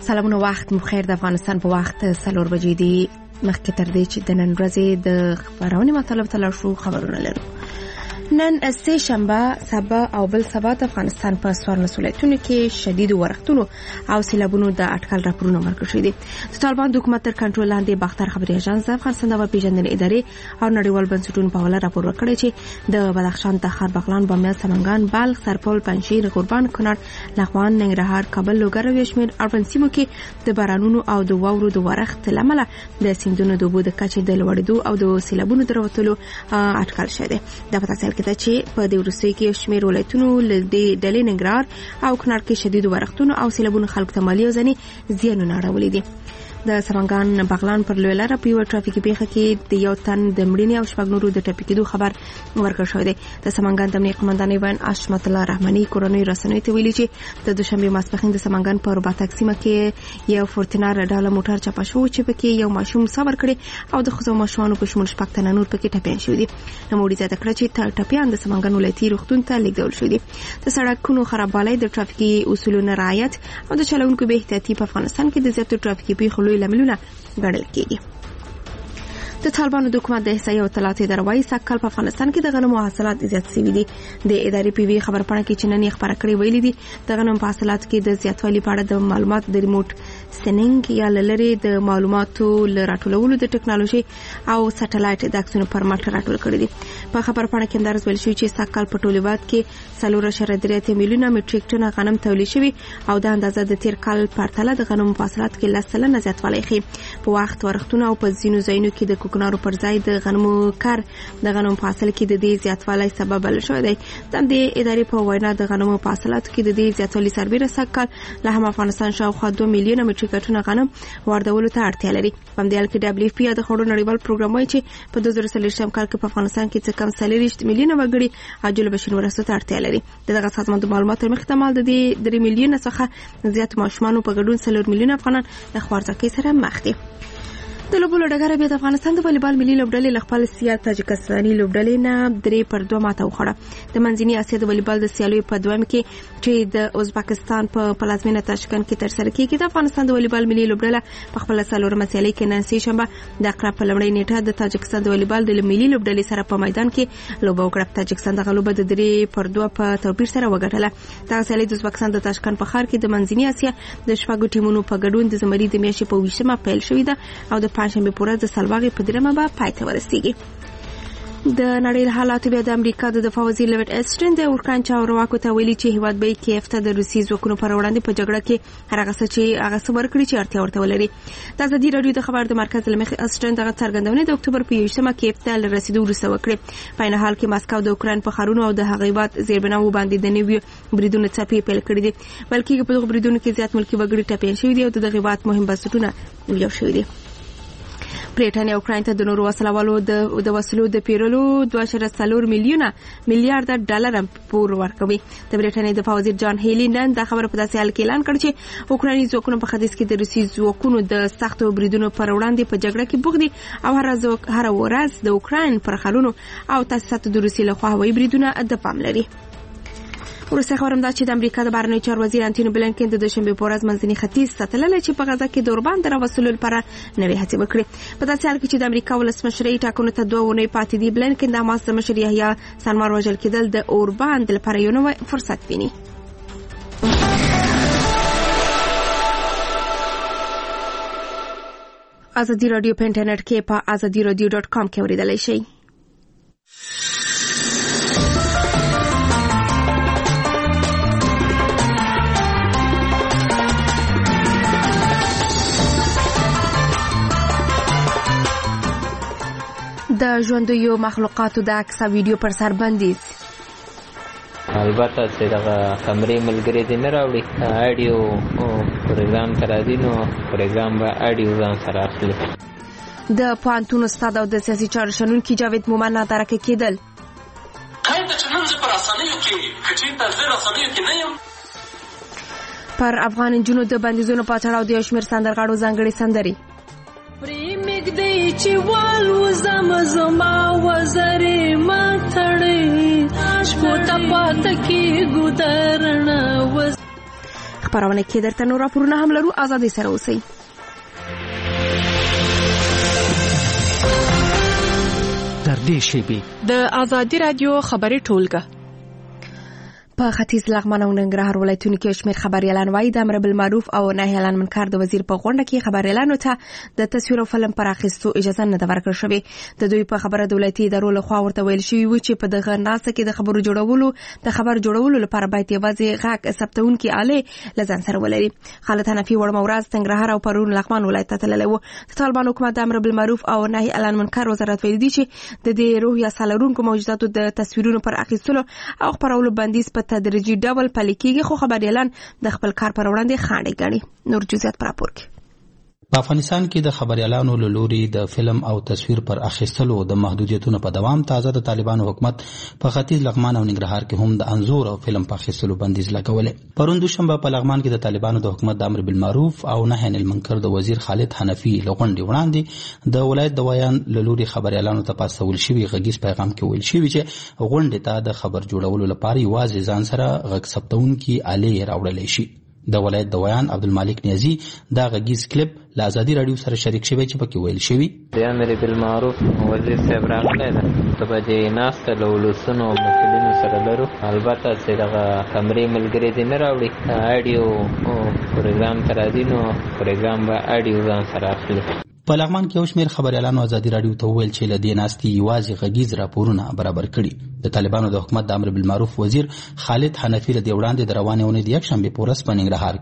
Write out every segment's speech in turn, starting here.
سلامونه، وخت مخیر. د افغانستان په وخت 4 بجې دی. مخکې تر دې چې د نن ورځې د خبرونې مطلب ته لاړ شو، خبرونه لرو. نن سه شنبه، سبا او بل سبا د افغانستان په 14 ولایتونو کې شدید ورښتونو او سیلابونو د اټکل راپورونه ورکړل شوي دي. د طالبان د حکومت تر کنټرول لاندې باختر خبري اژانس د افغانستان د پیژندنې ادارې او نړیوال بنسټونو په حواله راپور ورکړی چې د بدخشان، تخار، بغلان، بامیان، سمنګان، بلخ، سرپل، پنجشیر، غوربان، کنړ، لغمان، ننګرهار، کابل، لوګر او شمیر اړوند سیمو کې د بارانونو او د واورو د ورښت لامل د سیندونو د اوبو د کچې د لوړېدو او د سیلابونو د راوتلو اټکل شوی دی. د پتاسل کې چې په دې وروستي کې شمیر ولایتونو له دې ډلې ننګرهار او کنړ کې شدید ورښتونو او سیلابونو خلکو ته مالي او ځاني زیانونه اړولي دي. د سمنګان بغلان پر لوی لاره په یو ټرافیکي پیښه کې د یو تن د مړینې او شپږ نورو د ټپي کېدو خبر ورکړل شوی دی. د سمنګان د امنیه قومندانۍ وین اشمت الله رحماني کورنۍ رسنیو ته ویلي چې د دوشنبه ماسپښین د سمنګان په رباطک سیمه کې یو فورتینر ډاله موټر چپه شو چې پکې یو ماشوم صبر کړي او د خزو ماشومانو په شمول شپږ تنه نور پکې ټپيان شوي دي. نوموړي زیاته کړه چې ټپيان د سمنګان ولایتي روغتون ته لیږدول شوي دي. د سړکونو خرابوالی، د ټرافیکي اصولو نه رعایت او د چلوونکو بې احتیاطي په افغانستان کې د زیاتو ټرافیکي پیښو لوی لاملونه ګڼل کېږي. د طالبانو د حکومت د احصایې او اطلاعاتو اداره وايي سږکال په افغانستان کې د غنمو حاصلات زیات شوي دي. د ادارې په وی خبرپاڼه کې چې نن یې خبره کړې ویلي دي د غنمو په حاصلاتو کې د زیاتوالي په اړه د معلومات د ریموټ سننګ یا لری د معلوماتو لراټولولو د ټکنالوژي او سټلایټ د عکسونو پر مټ راټول کړي دي. په خبرپاڼه کې انداز ویل شوی چې سږکال په ټول هېواد کې 4.3 میلیونه میټریک ټنه غنم تولید شوی او د اندازه د تیر کال په پرتله د غنمو په حاصلاتو کې 10% زیاتوالی ښیي. په وخت ورښتونو او په ځینو ځایونو کې د کوکنارو پر ځای د غنمو کار د غنمو په حاصل کې د دې زیاتوالی سبب بلل شوی دی. د ادارې په وینا د غنمو په حاصلاتو کې د دې زیاتوالی سربېره سږکال له هم افغانستان شاوخوا 2 میلیونه میټریک ټنه غنم واردولو ته اړتیا لري. په همدې حال کې دبليو اف پی د خوړو نړیوال پروګرام وايي چې په 2023 کال کې په افغانستان کې څه کم 40 میلیونه وګړي عاجل بشري مرستو ته اړتیا لري. دغه سازمان د معلوماتو مخ احتمال د 3 میلیونه څخه زیات ماشومان په ګډون 4 میلیونه افغانان د خوارځواکۍ سره مخ دي. د لوبولو ډګر بیا د افغانستان د والیبال ملي لوبډلې له خپل سیال تاجکستاني لوبډلې نه 3-2 ماته وخوړه. د منځني اسیا د والیبال د سیالیو په دویم کې چې د ازبکستان په پلازمینه تاشکند کې ترسره کیږي، د افغانستان د والیبال ملي لوبډله په خپل څلورمه سیالي کې نن سه شنبه د اقرا په لومړۍ نیټه د تاجکستان د والیبال د ملي لوبډلې سره په میدان کې لوبه وکړه. تاجکستان د غلوبه د 3-2 په توپیر سره وګټله. دا سیالي د ازبکستان د تاشکند په ښار کې د منځني اسیا د شپږو ټیمونو په ګډون د زمري د میاشتې په 20مه پیل شوې ده او د پنځشنبه پورې د سلواغې په 3مه به پای ته ورسیږي. د نړۍ له حالاتو بیا د امریکا د دفاع وزیر لویډ اسټن د اورکران چارواکو ته ویلي چې هیواد به کیف ته د روسي ځواکونو پر وړاندې په جګړه کې هر هغه څه چې هغه څه ورکړي چې اړتیا ورته ولري. د ازادي راډیو د خبر د مرکز له مخې اسټن دغه څرګندونه د اکتوبر په 20مه کیف ته رسیدو وروسته وکړه. په عین حال کې ماسکو د اوکران په خارونو او د هغې هیواد زیربناو باندې د نویو بریدونو څپې پیل کړې دي، بلکې په دغه بریدونو کې زیات ملکي وګړي ټپيان شوي دي او د دغه هیواد مهم بنسټونه ویل شوي دي. برېټانیا اوکراین ته د نورو وسلوالو د وسلو د پیرلو 2.4 میلیارډ ډالر پور ورکوي. د برېټانیا د دفاع وزیر جان هیلی نن دا خبره په داسې حال کې اعلان کړ چې اوکرایني ځواکونه په ختیځ کې د روسي ځواکونو د سختو بریدونو پر وړاندې په جګړه کې بوخت دي او هر ورځ د اوکراین پر خلونو او تاسیساتو د روسي لخوا هوایي بریدونه د پام لري. ورسته خبرم دا چې د امریکا د بهرنیو چارو وزیر انټونی بلینکن د دوشنبه په ورځ منځني ختیځ ته تللی چې په غزا کې د اوربان د راوستلو لپاره نوې هڅې وکړي. په داسې حال کې چې د امریکا ولسمشرۍ ټاکنو ته 2 ونې پاتې دي، بلینکن د حماس د مشر یحیی سنوار وژل کېدل د اوربان د لپاره یو نوی فرصت ویني. ازادي راډیو په انټرنیټ کې په azadiradio.com کې اوریدلای شئ. د ژوندیو مخلوقاتو د عکس او ویډیو پر سر بندیز. البته چې دغه کمرې ملګری دې نه راوړي، اډیو پروګرام ته راځي نو پروګرام به اډیو ځان سره اخلي. د پوهنتون استاد او د سیاسي چارو شنونکي جاوید مومن نادرکه کېدل. کله چې نن زه پر رسنیو کې چېرته زه رسنیو کې نه یم. پر افغان نجونو د بندیزونو په تړاو د یو شمېر سندرغاړو ځانګړې سندرې. پرېږدئ چې والوزم زما وزرې ماتړې شپو ته پاته کېږو درنه خبرونه کې درته نور راپورونه هم لرو. ازادي سره اوسئ. در دې شیبې د ازادي رادیو خبري ټولګه په ختیځ لغمان او ننګرهار ولایتونو کې شمېر خبریالان وایي د امر بالمعروف او نهي عن المنکر د وزیر په غونډه کې خبریالانو ته د تصویر او فلم پر اخیستو اجازه نه ده ورکړل شوې. د دوی په خبره دولتي ادارو لخوا ورته ویل شوي و چې په دغه ناسته کې د خبر جوړولو لپاره باید یوازې غږ ثبتونکي آلې له ځان سره ولري. خالد حنفي وړمه ورځ ننګرهار او پرون لغمان ولایت ته تللی و. د طالبان حکومت د امر بالمعروف او نهي عن المنکر وزارت ویلي دي چې د دې روحیه سالرونکو موجوداتو د تصویرونو پر اخیستلو او خپرولو بندیز په تدریجي ډول پلي کېږي، خو خبریالان د خپل کار پر وړاندې خاڼې ګڼي. نور جزئیات پر راپور کې. په افغانستان کې د خبریالانو له لوري د فلم او تصویر پر اخیستلو د محدودیتونو په دوام تازه د طالبانو حکومت په ختیځ لغمان او ننګرهار کې هم د انځور او فلم په اخیستلو بندیز لګولې. پرون دوشنبه په لغمان کې د طالبانو د حکومت د امر بالمعروف او نهي عن المنکر د وزیر خالد حنفي لغونډې وړاندې د ولایت د ویان له لوري خبریالانو ته پاسول شوی غږیز پیغام کې ویل شوی چې غونډې ته د خبر جوړولو لپاره یوازې ځان سره غږ ثبتونکي آلې راوړلی شي. د ولایت د ویان عبدالمالک نیازی دا غږیز کلیپ له ازادي رادیو سره شریک شوی چې پکې ویل شوی د امر بالمعروف وزیر صاحب راغلی ده ته به دې ناسته له ولسونو او مسؤلینو سره لرو. البته چې دغه کمرې ملګري دې نه راوړي اډیو پروګرام ته راځي نو پروګرام به اډیو ځان سره اخلي. په لغمان کې یو شمېر خبریالانو ازادي رادیو ته وویل چې له دې ناستې یوازې غږیز راپورونه برابر کړي. د طالبانو د حکومت د امر بالمعروف وزیر خالد حنفي له دې وړاندې د روانې اونۍ د یکشنبې په ورځ په ننګرهار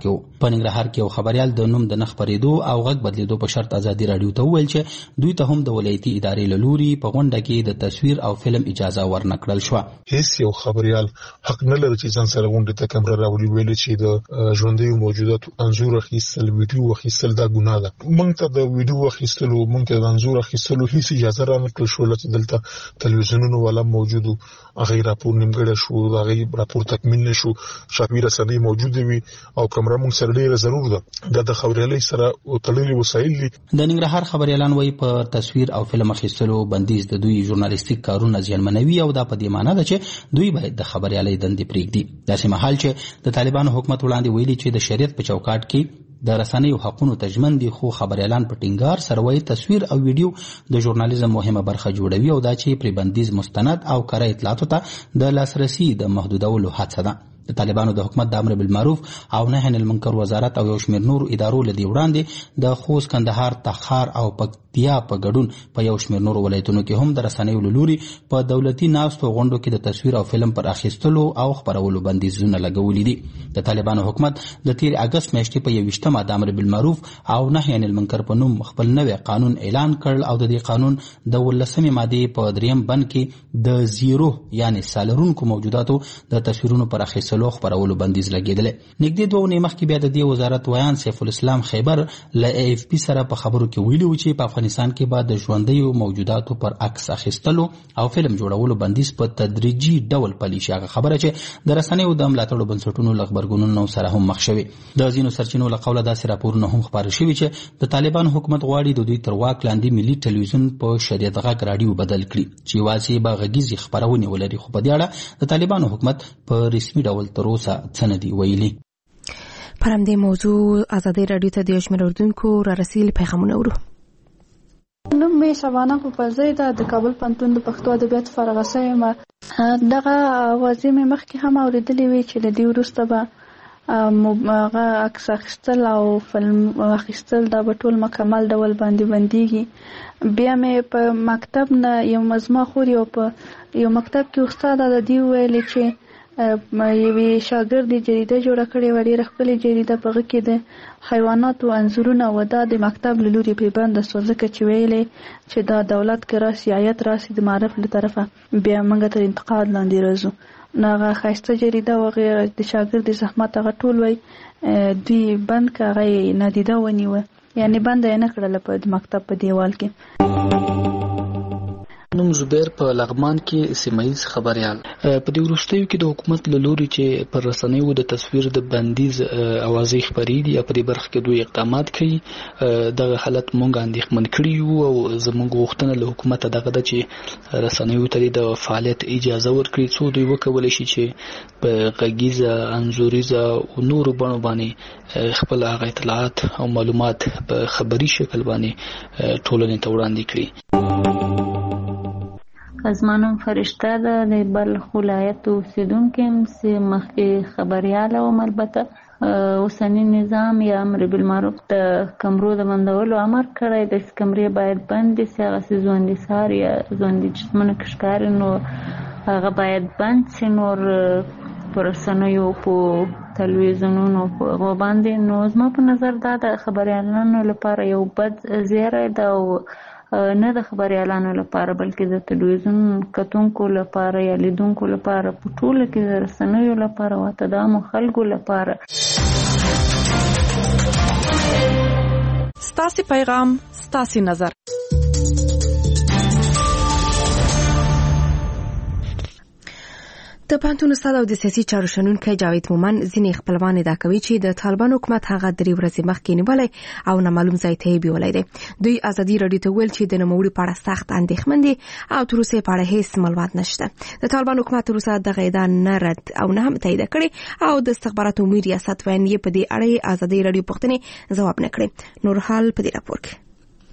کې یو خبریال د نوم د نه خپرېدو او غږ بدلېدو په شرط ازادي رادیو ته وویل چې دوی ته هم د ولایتي ادارې له لوري په غونډه کې د تصویر او فلم اجازه ورنه کړل شوه. هیڅ یو خبریال حق نه لري چې ځان سره غونډې ته کیمرا راوړي. ویل چې د ژوندیو موجوداتو انځور اخیستل، ویډیو اخیستل دا ګناه ده. موږ ته د ویډیو اخیستلو، موږ ته د انځور اخیستلو هیڅ اجازه را نه کړل شوله چې دلته تلویزیونونه ولا موجودو هغه راپور نیمګړی شو، هغه راپور تکمیل نشو، شافي رسنۍ موجوده وي او کیمرا موږ سره ډیره ضرور ده. د خبریالۍ سره تړلي وسایل دي. د ننګرهار خبریالان وایي په تصویر او فلم اخیستلو بندیز د دوی ژورنالیستیک کارونه زیانمنوي او دا په دې معنی ده چې دوی باید د خبریالۍ دندې پرېږدي. داسې مهال چې د طالبانو حکومت وړاندې ویلي چې د شریعت په چوکاټ کې د رسنیو حقونو تضمین دي، خو خبریالان په ټینګار سره وایي تصویر او ویډیو د ژورنالیزم مهمه برخه جوړوي او دا چې پرې بندیز مستند او کره اطلاعاتو ته د لاسرسي د محدودولو هڅه ده. د طالبانو د حکومت د امر بالمعروف او نهي عن المنکر وزارت او یو شمېر نور ادارو له دې وړاندې د خوست، کندهار، تخار او پکتیا په ګډون په یو شمېر نور ولایتونو کې هم د رسنیو له لوري په دولتي ناستو غونډو کې د تصویر او فلم پر اخیستلو او خپرولو بندیزونه لګولي دي. د طالبانو حکومت د تیر اگست میاشتې په 21مه د امر بالمعروف او نهي عن المنکر په نوم خپل نوی قانون اعلان کړ او د دې قانون د 18مې ماده په 3م بند کې د زیرو یعنی سالرونکو موجوداتو د تصویرونو پر اخیستلو خپرولو بندیز لګیدل. نږدې 2 ونې مخکې بیا د دې وزارت ویان سیف الاسلام خیبر له AFP سره په خبرو کې ویلي و چې په افغانستان کې به د ژوندیو موجوداتو پر عکس اخیستلو او فلم جوړولو بندیز په تدریجي ډول پلی شي. هغه خبره چې د رسنیو د ملاتړو بنسټونو له غبرګونونو سره هم مخ شوي. د ځینو سرچینو له قوله داسې راپورونه هم خپاره شوي چې د طالبانو حکومت غواړي د دوی تر واک لاندې ملي ټلویزیون په شریعت غږ رادیو بدل کړي چې یوازې به غږیزې خپرونې ولري. خو په دې اړه د طالبانو حکومت په رسمي ډول تر اوسه څه نه دي ویلي. پر همدې موضوع ازادي رادیو ته د یو شمېر اردوونکو را رسیدلي پیغامونه اورو. نوم مې شبانه پوپلزۍ ده، د کابل پوهنتون د پښتو ادبیاتو فارغه شوې یم. دغه اوازې مې مخکې هم اورېدلې وې چې له دې وروسته به هغه عکس اخیستل او فلم اخیستل دا به ټول مکمل ډول باندې بندېږي. بیا مې په مکتب نه یو مزما خوري او په یو مکتب کې استاده د دې ویلې چې یوې شاګردې جریده جوړه کړې وه، ډېره ښکلې جریده، په هغه کې د حیواناتو انځورونه و. دا د مکتب له لورې پرې بنده سوه ځکه چې ویلې چې دا دولت کې راسي، عایت راسي د معرف له طرفه، بیا موږ تر انتقاد لاندې راځو. نو هغه ښایسته جریده و، هغې د شاګردې زحمت هغه ټول وی دوی بند که، هغه یې نادیده ونیوه، یعنې بنده یې نه کړله په مکتب په دیوال کې. نوم زبیر په لغمان کې سیمایز خبريال. په دې وروستیو کې د حکومت له لوري چې پر رسنیو د تصویر د بندیز اوازې خبرې دي په دې برخه کې دوی اقدامات کوي. دغه حالت مونږ اندېښمن کړي یو او زموږ غوښتنه له حکومت دغه د چې رسنیو ته د فعالیت اجازه ورکړي څو دوی وکولای شي چې په غږیزه انځوریزه او نورو بڼو باندې خپل هغه اطلاعات او معلومات په خبري شکل باندې ټولنې ته وړاندې کړي. زمانم فرشته ده د بلخ ولایت اوسیدونکو یم چې مخکې خبريال او البته اوسنی نظام یا امر بالمعروف د کمرو د بندولو امر کړی د کمرې باید بند شي هغه ژوندۍ سار یا ژوندۍ جسمونه کښکاري نو هغه باید بند شي. نور پر رسنیو په تلویزیونونو په باندې نو زما په نظر دا د خبريالانو لپاره یو بد زیری ده او نه د خبريالانو لپاره بلکې د تلویزیون کتونکو لپاره یا لیدونکو لپاره په ټوله کې د رسنیو لپاره او د عامو خلکو لپاره. ستاسو پیغام ستاسو نظر. د پانتون استاد او د سیاسي چارو شنونکی جاوید مومن ځینې خپلوان ادعا کوي چې د طالبان حکومت هغه 3 ورځې مخکې نیولای او نامعلوم ځای ته بیولای دی. دوی ازادي رادیو ته ویل چې د نوموړي په اړه سخت اندېښمن دي او تر اوسه په اړه هیڅ معلومات نشته. د طالبان حکومت تر اوسه دغه ادعا نه رد او نه هم تایید کړي او د استخباراتو امیر ریاست وایي په دې اړه ازادي رادیو پوښتنې ځواب نه کړي. نور حال په دې راپور کې.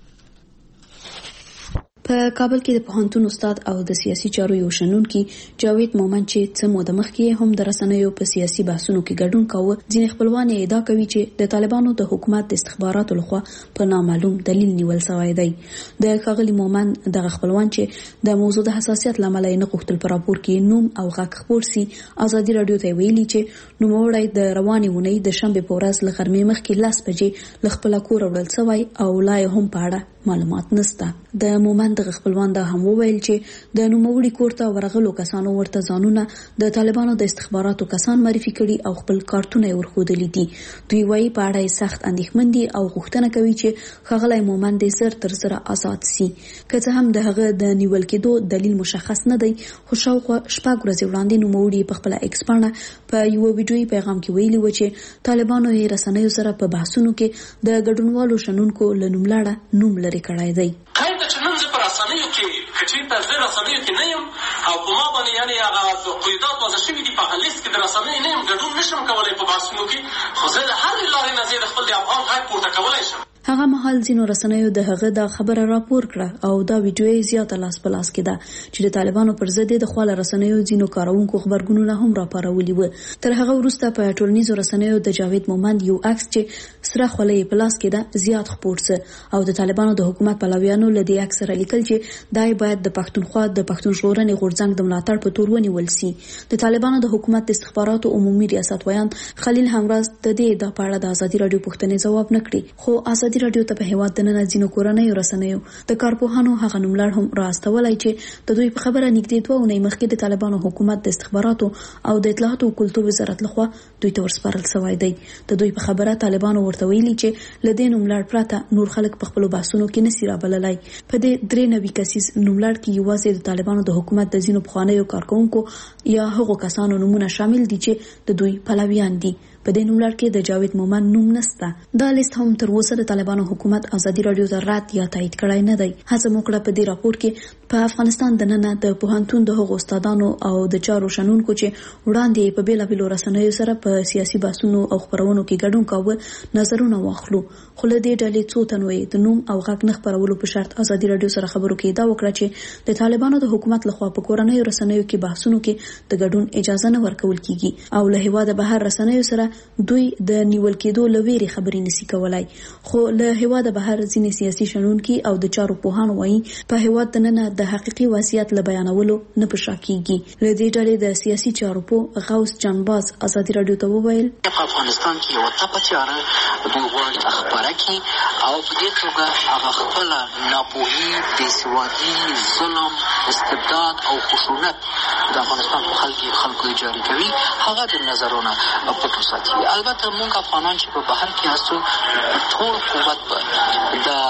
په کابل کې د پوهنتون استاد او د سیاسي چارو یو شنونکي جاوید مومن چې څه موده مخکې هم د رسنیو په سیاسي بحثونو کې ګډون کاوه ځینې خپلوان ادعا کوي چې د طالبانو د حکومت د استخباراتو لخوا په نامعلوم دلیل نیول شوی دی. د ښاغلي مومن دغه خپلوان چې د موضوع د حساسیت لامل نه غوښتل په راپور کې نوم او غږ خپور سي ازادي رادیو ته ویلي چې نوموړی د روانې ونې د شنبه په ورځ له غرمې مخکې 10 بجې له خپل کور وړل شوی او لا هم په اړه معلومات نشته. د مومن دغه خپلوان دا هم وویل چې د نوموړي کور ته ورغلو کسانو ورته ځانونه د طالبانو د استخباراتو کسان معرفي کړي او خپل کارتونه ورخودلي دي. دوی وايي په اړه سخت اندېښمن دي او غوښتنه کوي چې ښاغلی مومن د زر تر زره آزاد سي. که څه هم د هغه د نیول کېدو دلیل مشخص نه دی خو شاوخوا 4 ورځې وړاندې نوموړي په خپل ایکس باندې په یو ویډیوي پیغام کې ویلي و چې طالبانو یې رسنیو سره په بحثونو کې د ګډونوالو شنونکو له نوملړه نوم لري کړی دی. کله چې نن زه په رسنیو کې کچې زه رسنیو کې نه یم او په ما باندې یعنې هغه قیودات وضع شوي دي په هغه لیست کې د رسنیو نه یم ګډون نشم کولی په بحثونو کې خو زه د هرې لارې نه زه د خپل د افغان غږ پورته کولی شم. هغه مهال ځینو رسنیو د هغه د خبره راپور کړه او دا ویډیو زیاته لاس په لاس کې ده چې د طالبانو پر ضد د خپل رسنیو ځینو کارونکو خبرګونونه هم راپارولي و. تر هغه وروسته په ټولنیزو رسنیو د جاوید مومن یو عکس چې سره خولې په لاس کې ده زیات خپور سه او د طالبانو د حکومت پلویانو له دې عکس سره لیکل چې دای باید د پښتونخوا د پښتون ژغورنې غورځنګ د ملاتړ په تور ونیول سي. د طالبانو د حکومت استخباراتو عمومي ریاست ویان خلیل همراز د دې د پاړه د ازادي رادیو پوښتنې ځواب نه کړي خو ازادي رادیو ته په هیواد د نن ځینو کورنیو رسنیو د کارپوهانو هغه نوملړ هم راستولای چې د دوی په خبره نږدې 2 اونۍ مخکې د طالبانو حکومت د استخباراتو او د اطلاعات او کلتور وزارت لخوا دوی ته ورسپارل شوی دی. د دوی په خبره طالبانو ورته ویلي چې لدې نوملړ پراته نور خلک په خپل بحثونو کې نسی رابللای. په دې 93 کسیز نوملړ کې یوازې د طالبانو د حکومت د ځینو پخوانیو کارکونکو یا هغو کسانو نومونه شامل دي چې د دوی پلویان دي. په دې نوملړ کې د جاوید مومن نوم نشته. دا لیست هم تر اوسه د طالبانو حکومت ازادي رادیو ته رد یا تایید کړای نه دی. هڅه وکړه په دې راپور کې په افغانستان د نن د پوهنتون د هغو استادانو او د چارو شنونکو چې وړاندې په بیلابیلو رسنیو سره په سیاسي بحثونو او خبرونو کې ګډون کاوه نظرونه واخلو. خو له دې ډلې څو تنو د نوم او غږ نه خبرولو په شرط ازادي رادیو سره خبرو کې دا وکړه چې د طالبانو د حکومت لخوا په کورنیو رسنیو کې بحثونو کې د ګډون اجازه نه ورکول کیږي او له هیواده بهر رسنیو سره دوی د نیول کېدو لويري خبرې نسی کولای. خو له هیواده بهر ځینې سیاسي شنونکي او د چارو پوهان وایي په هیواد د نن د حقيقي وضعیت له بیانولو نه پښاکیږي. له دې ډلې د سیاسي چارو په غوث جانباز ازادي رادیو ته وویل په افغانستان کې یو تپچاره دوی غواړي خبره کوي او په دې توګه هغه خپل ناپوهي بېسوادي ظلم استبداد او خشونت د افغانستان په خلکو جاری کوي هغه د نظرونه پټ ساتي. البته موږ افغانان چې په بهر کې هستو ټول قوت به د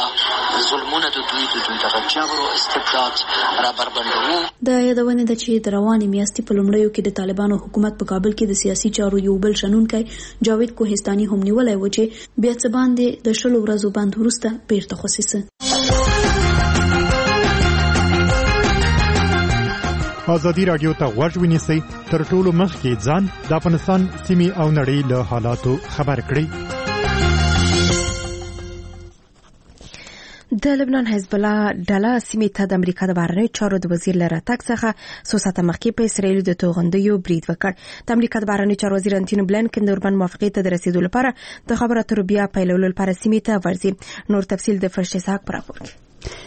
ظلمونه د دوی دغه جبر او استبداد را بربنډوو. د یادونې ده چې د روانې میاشتې په لومړیو کې د طالبانو حکومت په کابل کې د سیاسي چارو یو بل شنونکی جاوید کوهستاني هم نیولی و چې بیا څه باندې د 10 ورځو بند وروسته بیرته خوسیسه. ازادي رادیو ته غوږ ونیسئ، تر ټولو مخکې ځان د افغانستان سیمې او نړۍ له حالاتو خبر کړئ. د لبنان حزب الله ډله سیمې ته د امریکا د بهرنیو چارو د وزیر له راتګ څخه څو ساعته مخکې په اسرائیل د توغندیو برید وکړ. د امریکا د بهرنیو چارو وزیر انټوني بلینکن د اوربند موافقې ته د رسیدو لپاره د خبرو اترو بیا پیلولو لپاره سیمې ته ورځي. نور تفصیل د فرشته اسحاق پر راپور کې.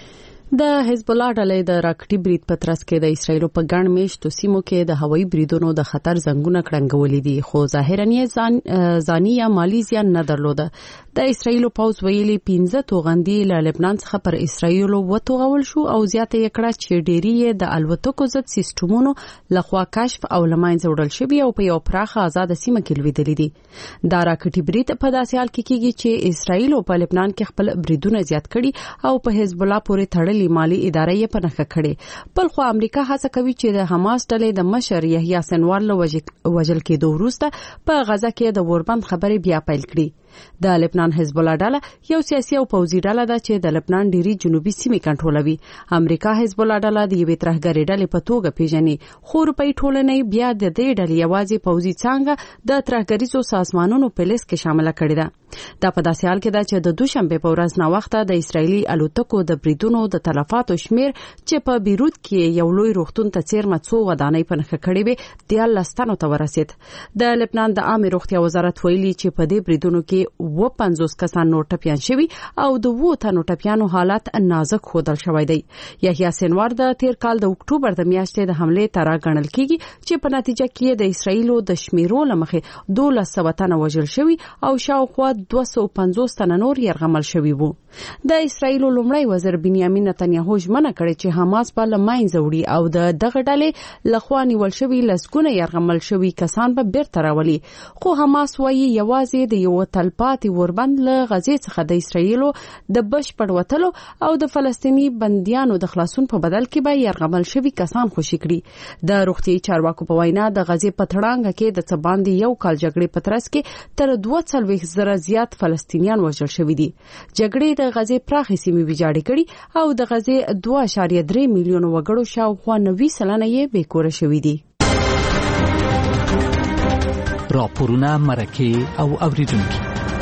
د حزب الله ډلې د راکټي برید په ترڅ کې د اسرایل په ګڼ میشتو سیمو کې د هوایي بریدونو د خطر زنګونه کړنګولې دي، خو ظاهرا یې ځاني یا مالی زیان نه درلوده. د اسرایل پوز ویلي 15 توغندي له لبنان څخه پر اسرایل وتوغول شو او زیاته یې کړه چې ډېری د الوتکو ضد سیستمونو لخوا کشف او لمنځه وړل شوی او په یو پراخه آزاد سیمه کې لویدلې دي. دا راکټي برید په داسې حال کې کیږي چې اسرایل په لبنان کې خپل بریدونه زیات کړي او په حزب الله پورې تړلي مالی ادارې یې په نښه کړې. بل خو امریکا هڅه کوي چې د حماس ډلې د مشر یحیی سنوار له وژل کېدو وروسته په غزه کې د اوربند خبرې بیا پیل کړي. د لبنان حزب الله ډله یو سیاسي او پوځي ډله ده چې د لبنان ډېری جنوبي سیمې کنټرولوي. امریکا حزب الله ډله د یوې ترهګرې ډلې په توګه پیژني، خو اروپایي ټولنې بیا د دې ډلې یوازې پوځي څانګه د ترهګریزو سازمانونو په لیست کې شامل کړې ده. دا په داسې حال کې ده چې د دوشنبه په ورځ نا وخته د اسرایلی الوتکو د بریدونو د تلفاتو شمیر چې په بیروت کې یو لوی روغتون ته څیرمه څو ودانۍ په نښه کړې وي د 13 ته ورسید. د لبنان د عامه روغتیا وزارت ویلي چې په دې بریدونو کې 50 کسان نور ټپیان شوي او د 2 تنو ټپیانو حالت نازک ښودل شوی دی. یحیی سنوار د تیر کال د اکتوبر د میاشتې د حمله ترا غنل کیږي چې په نتیجه کې د اسرایلو د شمیرو لمخې 1200 تنه وژل شوي او شاوخوا 250 تنه نور يرغمل شوي وو. د اسرایلو لومړی وزیر بنیامین نتنیاهو ژمنه کړې چې حماس به له منځه وړي او د دغه ډلې لخوا نیول شوي لسګونه يرغمل شوي کسان به بیرته راولي. خو حماس وایي یوازې د یو تلپاتې اوربند له غزې څخه د اسرایلو د بشپړ وتلو او د فلسطینی بنديانو د خلاصون په بدل کې به يرغمل شوي کسان خوشي کړي. د روغتي چارواکو په وینا د غزې په تړانګه کې د څه باندې یو کال جګړې په ترڅ کې تر 240,000 زیات فلسطینیان وژل شوي دي. جګړې د غزې پراخې سیمې ویجاړې کړي او د غزې 2.3 میلیون وګړو شاوخوا 90% یې بیکوره شوي دي. راپورونه مرکه او اوریدونکي.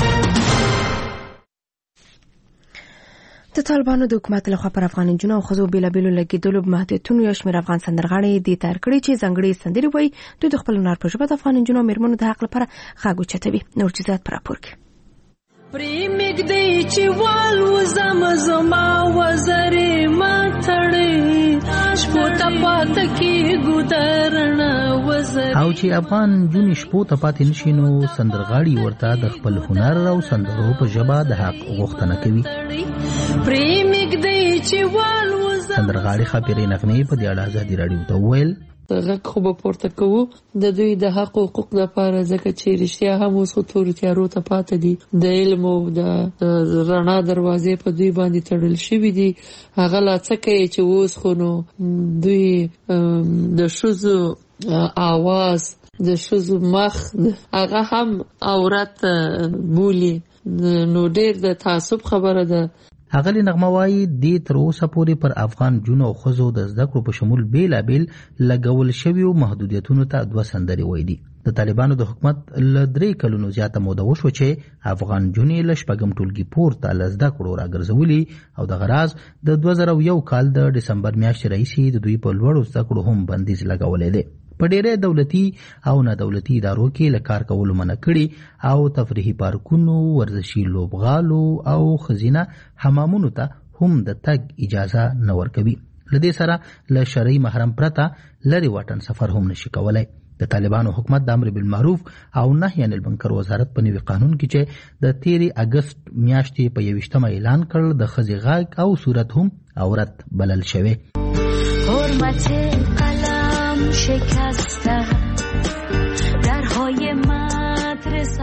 د طالبانو د حکومت لخوا پر افغان جنونو او خزو بیلابیلو لګیدلو محدودیتونو یو شمېر افغان سندرغاړي د تار کړی چې ځنګړي سندري وای د خپل نار په ژبه د افغان جنونو میرمنو د حق لپاره خاګو چتوي. نور چیزات پر راپور کې پریمګ دی چې وال وزم زما وزرې ما تړې شپو ته پاتې کې ګودرنه وزرې او چې افغان جون شپو ته پاتې نشي نو سندرغاړي ورته د خپل هنر او سندرو په ژبه د حق غوښتنه کوي. پریمګ دی چې وال وزم سندرغاړي خاطرې نغمې په دې اړه ازادي رادیو ته ویل غږ خو به پورته کوو د دوی د حق او حقوق لپاره، ځکه چې رښتیا هم اوس خو تورو تیارو ته پاتې دي. د علم او د رڼا دروازې په دوی باندې تړل شوي دي. هغه لا څه کوي چې اوس خو نو دوی د ښځو आवाज د ښځو مخ هغه هم عورت بولي. نو ډېر د تعصب خبره ده. اغلی نغمه وایي د تر اوسه پورې پر افغان جنونو او خزو د زده کړو په شمول بیلابیل لګول شوی محدودیتونو ته 2 سندري وای دي. د طالبانو د حکومت ل 3 کلونو زیاته موده وشو چې افغان جنې ل شپږم ټولګي پورته ل زده کړو راګرځولي او د غراز د 2001 کال د دسمبر میاشتې راهیسې د دوی په لوړو زده کړو هم بندیز لګولې دي. په ډېرې دولتي او نه دولتي ادارو کې له کار کولو منع کړي او تفریحي پارکونو، ورزشي لوبغالو او خزینه حمامونو ته هم د تګ اجازه نه ورکوي. لدې سره له شرعي محرم پرته لري واټن سفر هم نشي کولای. د طالبانو حکومت د امر بالمعروف او نهي عن المنکر وزارت په نوي قانون کې چې د 13 اگست میاشتې په 21 اعلان کړ د خزي غاګ او صورت هم عورت بلل شوی. حرمت قلم شکسته درهای مدرسه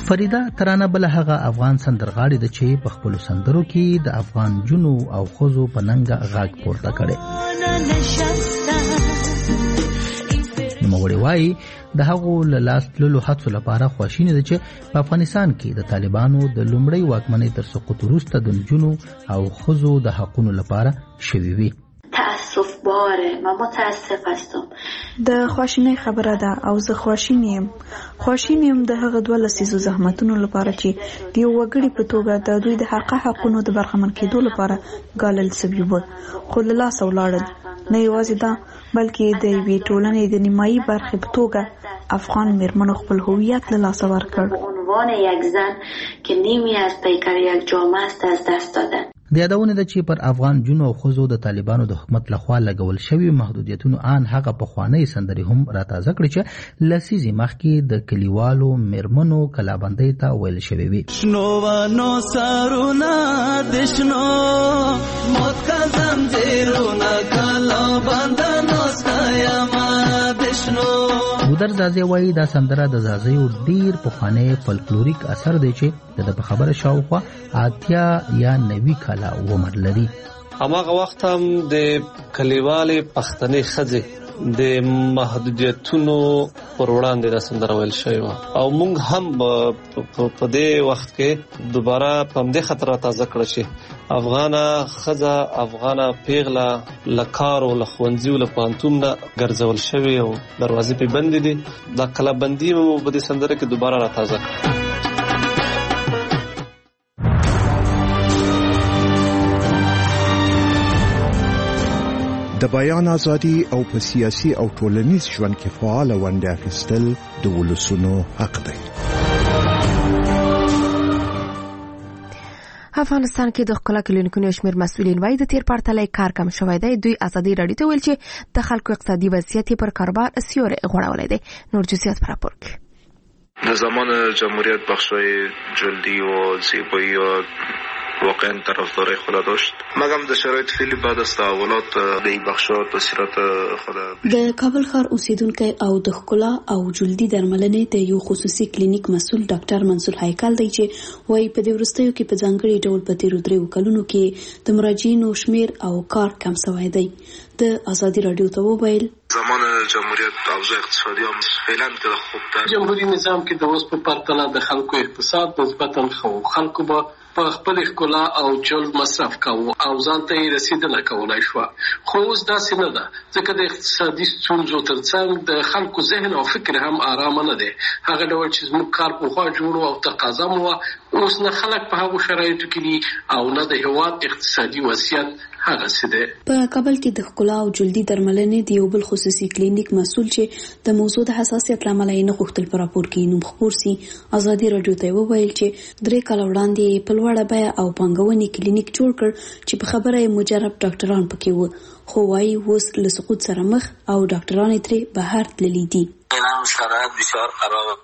فریده ترانه بل هغه افغان سندرغاړي د چې په خپل سندرو کې د افغان جنو او خزو په ننګ غاګ پورته کړي. نوموړي وایي د هغو له لاس تللو حادثو لپاره خواشیني ده چې په افغانستان کې د طالبانو د لومړۍ واکمنۍ تر سقوط وروسته د نجونو او خزو د حقونو لپاره شوي وي. تأسف باره من متاسف هستم. د خواشینۍ خبره ده او زه خواشین یم د هغه دوه لسیزو زحمتونو لپاره چې د یو وګړي په توګه د دوی د حقونو د برخمن کېدو لپاره ګالل سوي وو، خو له لاسه ولاړل. نه یوازې دا بلکې د یوې ټولنې د نیمایي برخې په توګه افغان میرمنو خپل هویت له لاسه ورکړ. عنوان یک زن که نیمی از پیکر یک جامعه است از دست دادن. د یادونه ده چې پر افغان جنو او خزو د طالبانو د حکومت لخوا لګول شوی محدودیتونو ان هغه پخوانی سندري هم راتازه کړي چې لسیزي مخکې د کلیوالو میرمنو کلابندۍ ته ویل شوی وي. شنو ونو سرونه د شنو موت کا زنجیرونه کلابندنو ستایما د شنو. ګودر زازي وایي دا سندره د زازیو ډیر پخوانی فولکلوریک اثر دی چې د خبره شاوخوا 80 یا 90 کاله عمر لري. هماغه وخت هم د کلیوالې پښتنې ښځې د محدودیتونو پر وړاندې د سندره ویل شوی و او موږ هم په دې وخت کې دوباره په همدې خطر تازه کړه چې افغانه ښځه افغانه پیغله له کار او له ښوونځي او له پوهنتون نه ګرځول شوې او دروازې پرې بندې دي. دا کلابندي مو په دې سندره کې دوباره راتازه کړه. د بیان ازادي او په سیاسي او ټولنیز ژوند کې فعال ونډه اخیستل د ولسونو حق دی. افغانستان کې د ښکلا کلینیکونو شمېر مسؤلین وایي د تیر پرتله کار کم شوی دی. دوی ازادي راډیو ته ویل چې د خلکو اقتصادي وضعیت پر کاروبار سیوری غوړولی دی. نور جزئیات په راپور کې. در زمان جمهوریت بخش‌های جلدی و زیبایی و واقعا طرفدارای خود داشت. مګم د شرایط فعلی بعد از تحولات د این بخش‌ها تاثیرات خود. د کابل ښار اوسیدونکو او د ښکلا او جلدی درملنې د یو خصوصي کلینیک مسؤل ډاکټر منصور هیکل دی چې وایي په دې وروستیو کې په ځانګړي ډول په تیرو 3 کلونو کې د مراجعینو شمیر او کار کم شوی دی. د ازادي راډیو ته وویل زمان جمهوریت اوضاع اقتصادی هم فعلا که خوب تر جمهوری نظام کې د اوس په پرتله د خلکو اقتصاد نسبتا ښه خلکو به په خپل ښکلا او جلد مصرف کاوه او ځان ته یې رسیدنه کولای شوه، خو اوس داسې نه ده ځکه د اقتصادي ستونزو ترڅنګ د خلکو ذهن او فکر هم آرامه نه دی. هغه ډول چې زموږ کار پخوا جوړ او تقاضا مو اوس نه خلک په هغو شرایطو کې دي او نه د هېواد اقتصادي وضعیت هغه څه دی. په کابل کې د ښکلا او جلدي درملنې د یو بل خصوصي کلینیک مسؤل چې د موضوع د حساسیت له امله یې نه غوښتل په راپور کې نوم خپور سي، ازادي راډیو ته وویل چې 3 کاله وړاندې په لوړه بیه او پانګونې کلینیک جوړ کړ چې په خبره یې مجرب ډاکټران پکې وو، خو وايي اوس له سقوط سره مخ او ډاکټران ترې بهر تللي دي. شرایط بسیار خراب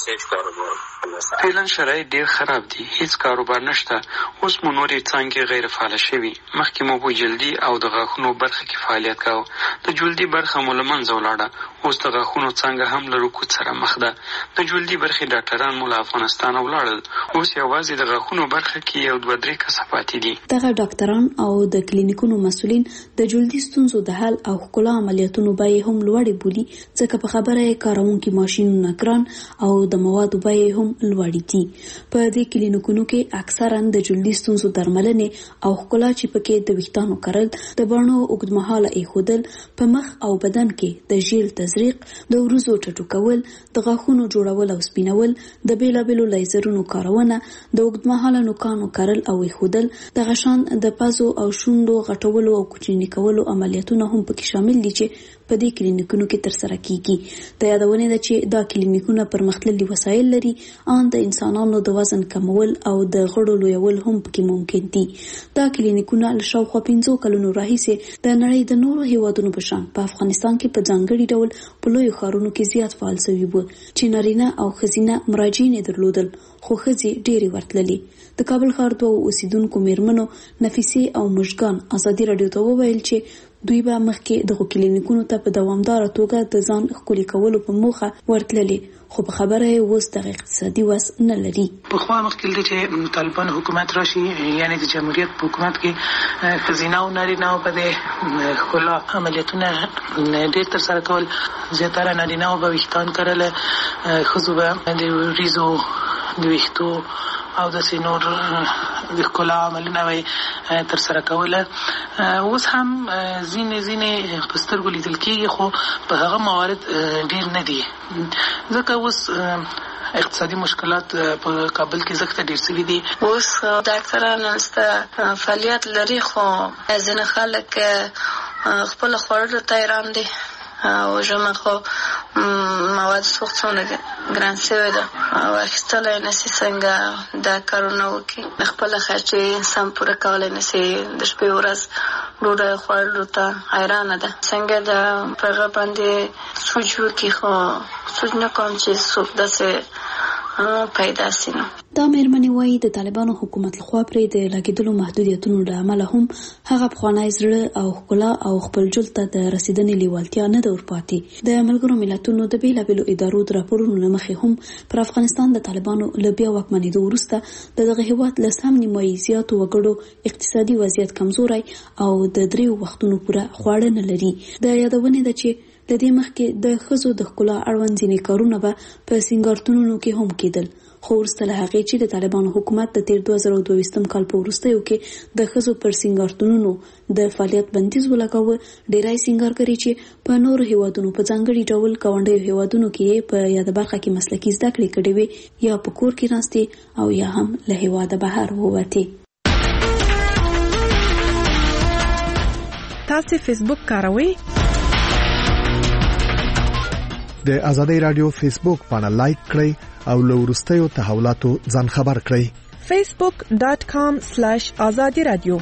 فعلا شرایط ډیر خراب دي، هیڅ کاروبار نشته. اوس مو نورې څانګې غیر فعال شوي. مخکې مو په جلدي او د غاښونو برخه کې فعالیت کاوه، د جلدي برخه مو له منځه ولاړه. اوس د غاښونو څانګه هم له رکود سره مخ ده. د جلدي برخې ډاکټران مو له افغانستان ولاړل، اوس یوازې د غاښونو برخه کې یو 2-3 کسه پاتې دي. دغه ډاکټران او د کلینیکونو مسؤلین د جلدي ستونزو د حل او ښکلا عملیاتونو بیې هم لوړې بولي، ځکه په خبره یې کارونکي ماشینونه ګران او د موادو بیې هم لوړې دي. په دې کلینیکونو کې اکثرا د جلدي ستونزو درملنې او ښکلا چې پکې د ویښتانو کرل، د بڼو اوږدمهاله ایښودل، په مخ او بدن کې د ژیړ تزریق، د وروځو ټټو کول، د غاښونو جوړول او سپینول، د بیلابیلو لیزرونو کارونه، د اوږدمهاله نوکانو کرل او ایښودل، د غشان د پزو او شونډو غټولو او کوچني کولو عملیاتونه هم پکې شامل دي چې په دې کلینیکونو کې ترسره کیږي. د یادونه ده چې دا کلینیکونه پرمختللي وسایل لري، ان د انسانانو د وزن کمول او د غړو لویول هم پکې ممکن دي. دا کلینیکونه له شاوخوا 15 کلونو راهیسې د نړۍ د نورو هیوادونو په شان په افغانستان کې په ځانګړي ډول په لویو ښارونو کې زیات فعال شوي وو چې نارینه او ښځینه مراجعین درلودل، خو ښځې ډېرې ورتللې. د کابل ښار 2 اوسیدونکو میرمنو نفیسي او مشګان ازادي راډیو ته وویل چې دوی به مخکې دغه کلینیکونو ته په دوامداره توګه د ځان ښکلي کولو په موخه ورتللي، خو په خبره یې اوس دغه اقتصادي وس نه لري. پخوا مخکې چې طالبان حکومت راشي، یعنی د جمهوریت په حکومت کې ښځینه او نارینه په دې ښکلا عملیاتونه ډېر ترسره کول. زیاتره نارینه به ویښتان کرله، ښځو به د وریځو د ویښتو او داسې نور د ښکلا عملونه به ترسره کوله. اوس هم ځینې په سترګو لیدل کېږي، خو په هغه موارد ډېر نه دي، ځکه اوس اقتصادي مشکلات په کابل کې زښته ډېر سوي دي. اوس ډاکټران هلته فعالیت لري، خو ځینې خلک خپله خوړلو ته حیران دي او ژمه خو مواد سوخت څومره ګران شوی ده او اخیستلی نشي څنګه دا کارونه وکړي، خپله خرچې انسان پوره کولی نشي، د شپې ورځ ډوډۍ خوړلو ته حیرانه ده. څنګه د په هغه باندې سوچ وکړي، خو سوچ نه کوم چې څوک داسې پیدا سي. دا مېرمنې وایي د طالبانو حکومت لخوا پرې د لګېدلو محدودیتونو له امله هم هغه پخوانی زړه او ښکلا او خپل ژوند ته د رسیدنې لیوالتیا نه ده ورپاتې. د ملګرو ملتونو د بېلابېلو ادارو د راپورونو له مخې هم پر افغانستان د طالبانو له بیا واکمنېدو وروسته د دغه هېواد له سم نیمایي زیاتو وګړو اقتصادي وضعیت کمزوری او د 3 وختونو پوره خواړه نه لري. د یادونې ده چې د دې مخکې د ښځو د ښکلا اړوند ځینې کارونه به په سینګارتونونو کې هم کېدل، خو وروسته له هغې چې د طالبانو حکومت د تیر 2022 کال په وروستیو کې د ښځو پر سینګارتونونو د فعالیت بندیز ولګاوه، ډېری سینګارګرې چې په نورو هیوادونو په ځانګړي ډول ګاونډیو هیوادونو کې په یاده برخه کې مسلکي زده کړې کړې وې، یا په کور کې ناستې او یا هم له هیواده بهر ووتې. تاسو فیسبوک کاروئ؟ د ازادۍ رادیو فیسبوک باندې لایک کړئ او له وروستیو تحولاتو ځان خبر کړئ. facebook.com/azadi radio.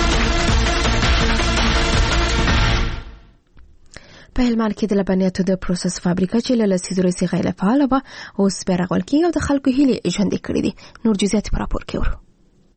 په هلمند کې د لبنیاتو د پروسس فابریکه چې له لسیزو راهیسې غیر فعاله وه، اوس بیا رغول کېږي او د خلکو هیلې ژوندۍ کړي دي. نور جزئیات په راپور کې ورو.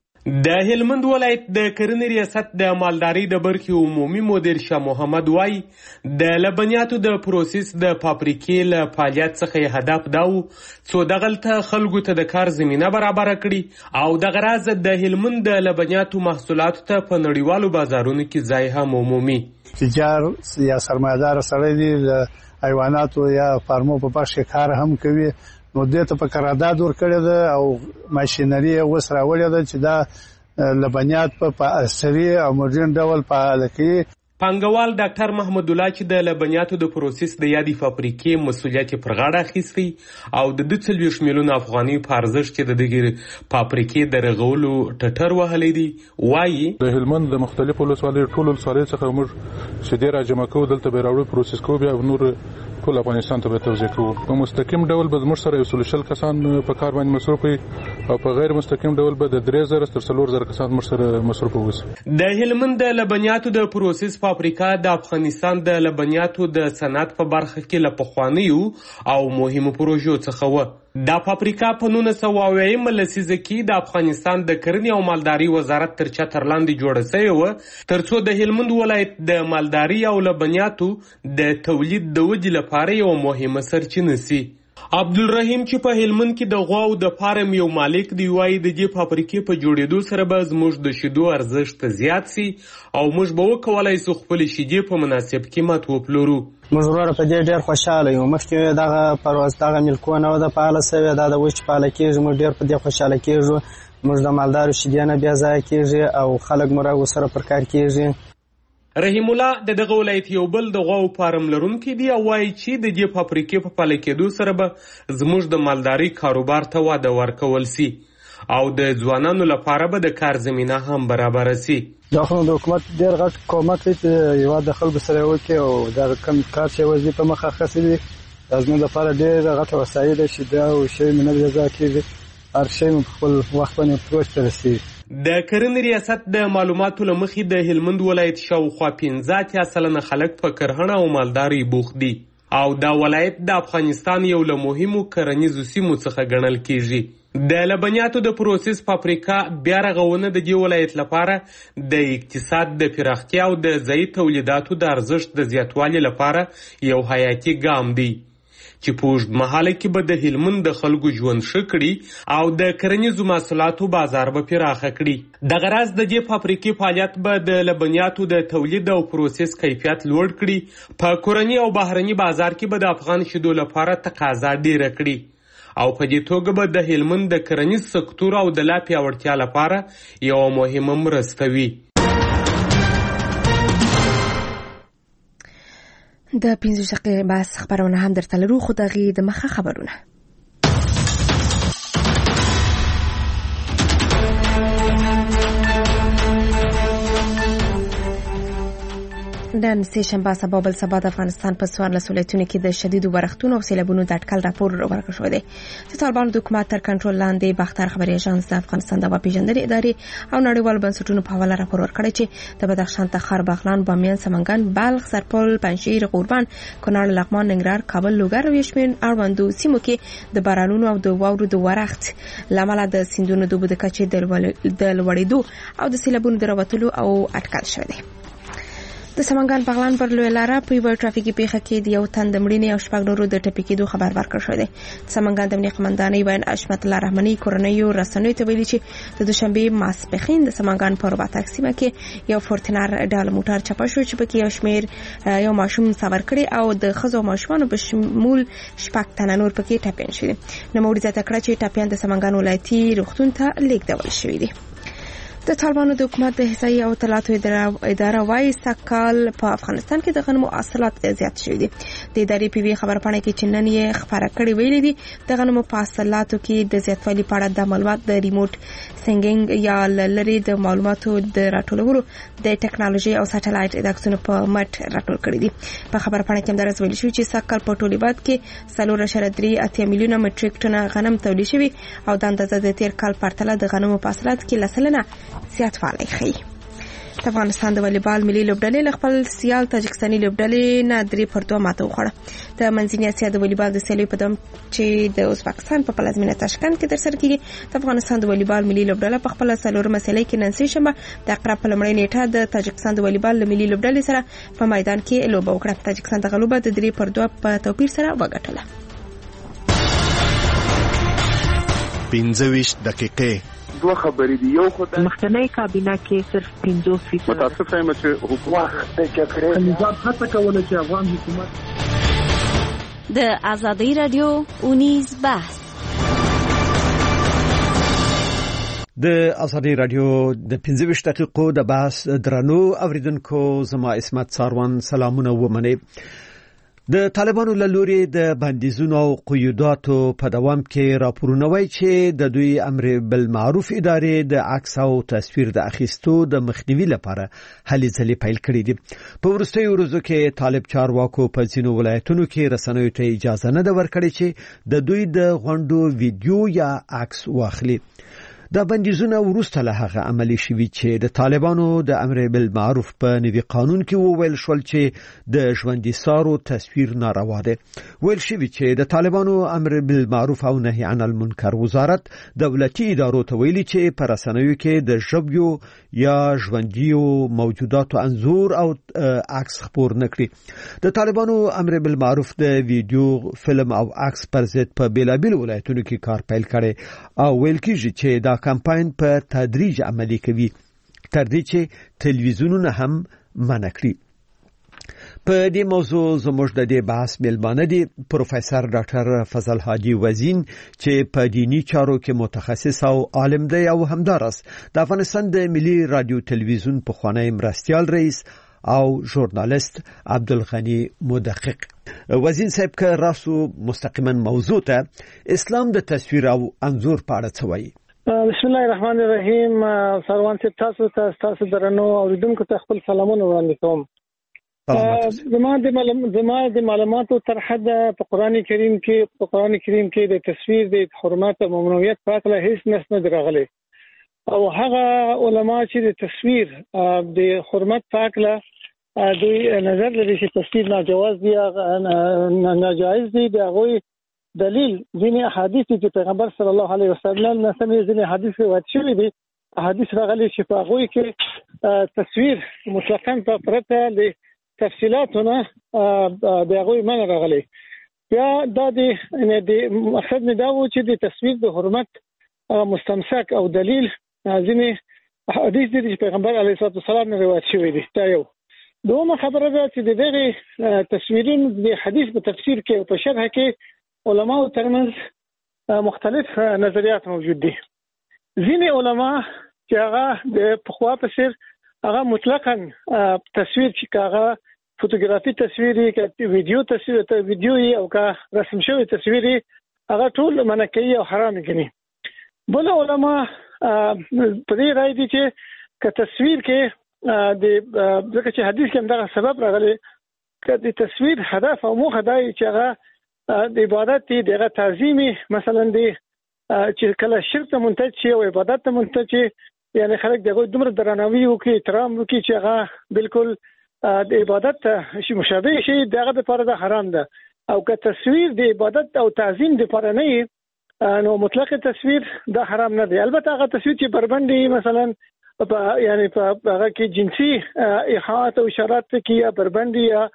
د هلمند ولایت د کرنې ریاست د مالدارۍ د برخې عمومي مدیر شاه محمد وایي د لبنیاتو د پروسس د فابریکې له فعالیت څخه هدف دا و څو دغلته خلکو ته د کار زمینه برابره کړي او دغه راز د هلمند د لبنیاتو محصولاتو ته په نړیوالو بازارونو کې ځای هم عمومي. تجار یا سرمایدار سړی دی د حیواناتو یا فارمو په برخه کار هم کوي، نو دې ته په قرارداد ورکړی ده او ماشینري اوس راوړې ده چې دا لبنیات په عصري او مډرن ډول فعاله کوي. پانګوال ډاکټر محمد الله چې د لبنیاتو د پروسس د یادې فابریکې مسولیت پر غاړه اخیستی او د 2 میلیون افغانۍ په ارزښت چې د دغې فابریکې د رغولو ټټر وهلی دی، وایي د هلمند د مختلفو ولسوالیو ټولو ولسوالیو څخه موږ شیدې راجمع کوو، دلته به راوړو پروسس کوو، بیا نور ټول افغانستان ته به توزیع کوو. په مستقیم ډول به زموږ سره 140 کسان په کار باندې مصروف وي او په غیر مستقیم ډول به د 3000 تر 4000 کسان موږ سره مصروف وي. د هلمند د لبنیاتو د پروسس فابریکه د افغانستان د لبنیاتو د صنعت په برخه کې له پخوانیو او مهمو پروژو څخه و. دا فابریکه په 1990 لسیزه کې د افغانستان د کرنې او مالدارۍ وزارت تر چتر لاندې جوړه شوې و، ترڅو د هلمند ولایت د مالدارۍ او لبنیاتو د تولید د ودې لپاره یو مهمه سرچینه سي. عبدالرحیم چې په هلمند کې د غواو د فارم یو مالک دی، وایي د دې فابریکې په جوړېدو سره به زموږ د شیدو ارزښت زیات سي او موږ به وکولای شو خپل شیدې په مناسب قیمت وپلورو. موږ وروره په دې ډېر خوشاله یو. مخکې دغه پرواز دغه ملکونه و د فعاله سوې، دا د اوس چې فعاله کېږي موږ ډېر په دې خوشاله کېږو. موږ د مالدارو شیدې نه بیا ځایه کېږي او خلک مو ورسره پر کار کېږي. رحیم الله د دغه ولایت یو بل د غواو فارم لرونکی دی او وایي چې د دې فابریکې په فعاله کېدو سره به زموږ د مالدارۍ کاروبار ته وده ورکول سي او د ځوانانو لپاره به د کار زمینه هم برابره سي. دا خو د حکومت ډېر غټ کومک دی چې یوه د خلکو سره وکړي او دا کم کار چې یوازې په مخه اخیستی دي، دا زموږ لپاره ډېره غټه وسایل چې دا او شی مې نه بېځایه کېږي، هر شی مې په خپل وخت باندې پروژ ته رسېږي. د کرنې ریاست د معلوماتو له مخې د هلمند ولایت شاوخوا 15% خلک په کرهڼه او مالدارۍ بوخت دي او دا ولایت د افغانستان یو له مهمو کرنیزو سیمو څخه ګڼل کېږي. د لبنیاتو د پروسس فابریکا بیا رغونه د دې ولایت لپاره د اقتصاد د پراختیا او د ځایي تولیداتو د ارزښت د زیاتوالي لپاره یو حیاتي ګام دی چې په اوږدمهاله کې به د هلمند د خلکو ژوند ښه کړي او د کرنیزو محصولاتو بازار به پراخه کړي. دغه راز د دې فابریکې فعالیت به د لبنیاتو د تولید او پروسس کیفیت لوړ کړي. په کورني او بهرني بازار کې به د افغان شیدو لپاره تقاضا ډیره کړي او په دې توګه به د هلمند د کرنیز سکتور او د لا پیاوړتیا لپاره یو مهمه مرسته وي. د 15 دقیقې بس خبرونه هم درته لرو، خو د غي د مخه خبرونه. نن سه شنبه سبا بل سبا د افغانستان په 14 ولایتونو کې د شدیدو برختونو او سیلابونو د اټکل راپور ورکړل شوی دی. د طالبانو د حکومت تر کنټرول لاندې باختر خبري اژانس د افغانستان د پیژندنې ادارې او نړیوالو بنسټونو په حواله راپور ورکړی چې د بدخشان تخار بغلان بامیان سمنګان بلخ سرپل پنجشیر قربان کونړ لغمان ننګرهار کابل لوګر او یشمین اړوندو سیمو کې د بارانونو او د واورو د ورښت لامل د سیندونو د اوبو د کچې د لوړېدو او د سیلابونو د راوتلو او اټکل شوی دی. د سمنګان بغلان پر لوی لاره په یو ټرافیکي پیښه کې د یو تن د مړینې او شپږ نورو د ټپي کېدو خبر ورکړل شوی دی. سمنګان د امنیت قمندانۍ وین اشمت الله رحماني کورنیو رسنیو ته ویلي چې د دوشنبه ماسپښین د سمنګان په رباطک سیمه کې یو فورتنر ډال موټر چپه شو چې پکې یو شمیر یو ماشوم سوار کړي او د ښځو ماشومانو په شمول شپږ تنه نور پکې ټپیان شوي. نوموړي زیاته کړه چې ټپیان د سمنګان ولایتي روغتون ته لیږدول شوي دي. د طالبانو د حکومت د احصایې او اطلاعاتو اداره وايي سکهال په افغانستان کې د غنمو حاصلات زیات شوي دي. د ادارې په خبرپاڼه کې چې نن یې خبره کړې ویلي دي د غنمو په حاصلاتو کې د زیاتوالي په اړه د معلومات د ریموټ سنګینګ یا لری د معلوماتو د راټولولو د ټکنالوژي او ساتلایت عکسونو په مټ راټول کړي دي. په خبرپاڼه کې هم درس ویل شوی چې سکهال په ټول هیواد کې 4.3 میلیونه مټریک ټن غنم تولید شوی او د اندازه د تیر کال پرتله د غنمو په حاصلات کې لسلنه زیاتوالی ښیي. د افغانستان د والیبال ملي لوبډلې له خپل سیال تاجکستاني لوبډلې نه 3-2 ماته وخوړه. د منځنۍ اسیا د والیبال د سیالۍ په دم چې د ازبکستان په پلازمینه تاشکند کې ترسره کیږي د افغانستان د والیبال ملي لوبډله په خپل څلورمه سیالۍ کې نن سه شنبه د اقرا په لمړۍ نیټه د تاجکستان د والیبال ملي لوبډلې سره په میدان کې لوبه وکړه. تاجکستان د غلوبه د 3-2 په توپیر سره وګټله. 15 دقیقې دوه خبرې دي. یو خدای مخکنی کابینه کې صرف 50% متاسف یم چې حکومت د کړې نظام هڅه کوله چې افغان حکومت د آزادۍ رادیو اونیز بحث د آزادۍ رادیو د 15 دقیقو د بحث درنو اوریدونکو زما اسمت ساروان سلامونه ومنئ. د طالبانو له لوري د بندیزونو او قیوداتو په دوام کې راپورونه وايي چې د دوی امر بالمعروف ادارې د عکس او تصویر د اخیستو د مخنیوي لپاره هلې ځلې پیل کړې دي. په وروستیو ورځو کې طالب چارواکو په ځینو ولایتونو کې رسنیو ته اجازه نه ده ورکړې چې د دوی د غونډو ویډیو یا عکس واخلي. دا بندیزونه وروسته له هغه عملي شوي چې د طالبانو د امر بالمعروف په نوي قانون کې وویل شول چې د ژوندي سارو تصویر ناروا ده. ویل شوي چې د طالبانو امر بالمعروف او نهي عن المنکر وزارت دولتي ادارو ته ویلي چې په رسنیو کې د ژبیو یا ژوندیو موجوداتو انځور او عکس خپور نکړي. د طالبانو امر بالمعروف د ویډیو فلم او عکس پر ضد په بیلابیل ولایتونو کې کار پیل کړي او ویل کېږي چې دا کمپاین په تدریج عملي کوي تر دې چې تلویزیونونه هم منع کړي. په دې موضوع زموږ د دې بحث میلمانه دي پروفیسور ډاکټر فضل حاجی وزین چې په دینی چارو کې متخصص او عالم دی او همدارس د افغانستان د ملي رادیو تلویزیون پخوانی مرستیال رئیس او ژورنالیست عبدالغنی مدقق. وزین صاحب که راسو مستقیما موضوع ته اسلام د تصویر او انځور په اړه څه وایي؟ بسم الله الرحمن الرحیم. سروان صاحب تاسو درنو اوریدونکو ته خپل سلامونه وړاندې کوم. زما د معلوماتو تر حد په قران کریم کې د تصویر د حرمت او ممنوعیت په اړه هیڅ نص نه راغلی او هغه علما چې د تصویر د حرمت په اړه دوی نظر لري چې تصویر ناجواز دی ناجایز دی. د هغه دلیل ځینې احادیث چې پیغمبر صلی الله علیه وسلم نه سمې ځینې احادیث روایت شوي دي احادیث راغلي چې په هغوی کې تصویر مطلقاً په پرته له تفصیلاتونه د هغوی منع راغلي. بیا دا د مقصد مې دا و چې د تصویر د حرمت مستمسک او دلیل ځینې حدیث دي چې پیغمبر علیه السلام نه روایت شوي دي. دا یو. دومره خبره ده چې د دغه تصویرونو د حدیث په تفسیر کې او په شرح کې علماو ترمنځ مختلف نظریات موجود دي. ځینې علما چې هغه د پخوا په څیر هغه مطلقاً تصویر چې هغه فوتوګرافي تصویري کې ویډیو تصویر ته ویډیو او کا رسم شوی تصویري هغه ټول منع کوي او حرام کوي. بل علما په دې رائے دي چې که تصویر کې د ځکه چې حدیث کې دا سبب راغلی چې د تصویر هدف او موخه دا چې هغه د عبادت دی دغه تعظیمي مثلا دی چې کله شرک ته منتج شي او عبادت ته منتج شي یعنی خلک دغه دومره درناوی وکړي احترام وکړي چې هغه بالکل د عبادت شي مشابه شي دغه لپاره د حرام ده. او که تصویر د عبادت او تعظیم لپاره نه نو مطلق تصویر دا حرام نه دی. البته هغه تصویر چې بربندي مثلا یعنی په هغه کې جنسي ایحاءات او اشارات کې یا بربندي یا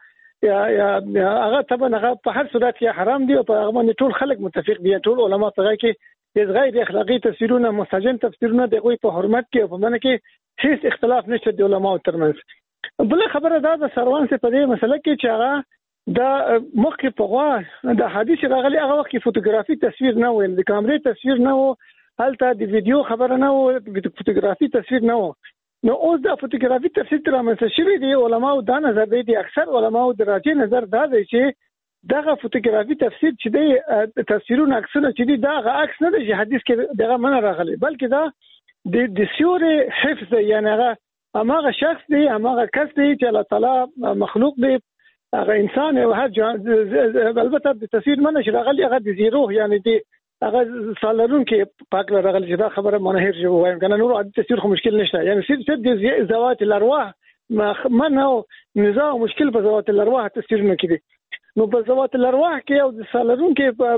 هغه طبعا هغه په هر صورت کې حرام دي او په هغه باندې ټول خلک متفق دي. ټول علما په هغه کې د غیر اخلاقی تفسیرونه مستجن تفسیرونه دغه په حرمت کې او په منع کې هیڅ اختلاف نشته د علماو ترمنځ. بل خبره دا د سروان څخه په دې مسله کې چې هغه دا مخکې په غوا د حدیث راغلي هغه وخت کې فوتوګرافي تصویر نه و، د کیمرې تصویر نه و، هلته د ویډیو خبره نه و، د فوتوګرافي تصویر نه و. نو اوس د فوتوګرافي تفسیر تر رامنځته شوی دی. علماو دا نظر دی اکثر علماو د راجع نظر دا دی چې دغه فوتوګرافي تفسیر چې دی تصویرونه عکسونه چې دی دا عکس نه دی چې حدیث کې دغه منع راغلی بلکې دا د سیوري حفظ دی. یعنی هغه شخص دی هغه کس دی چې الله تعالی مخلوق دی هغه انسان او هر البته د تصویر منع راغلی هغه د زیرو یعنی دی هغه سالرون کې پاک راغلی چې دا خبره منهر جو وایم کنه نور عادي تصویر خو مشکل نشته. یعنی صرف د ذوات الارواح منع او نزاع مشکل په ذوات الارواح تصویرونه کې دي. نو په ذوات الارواح کې او د سالرون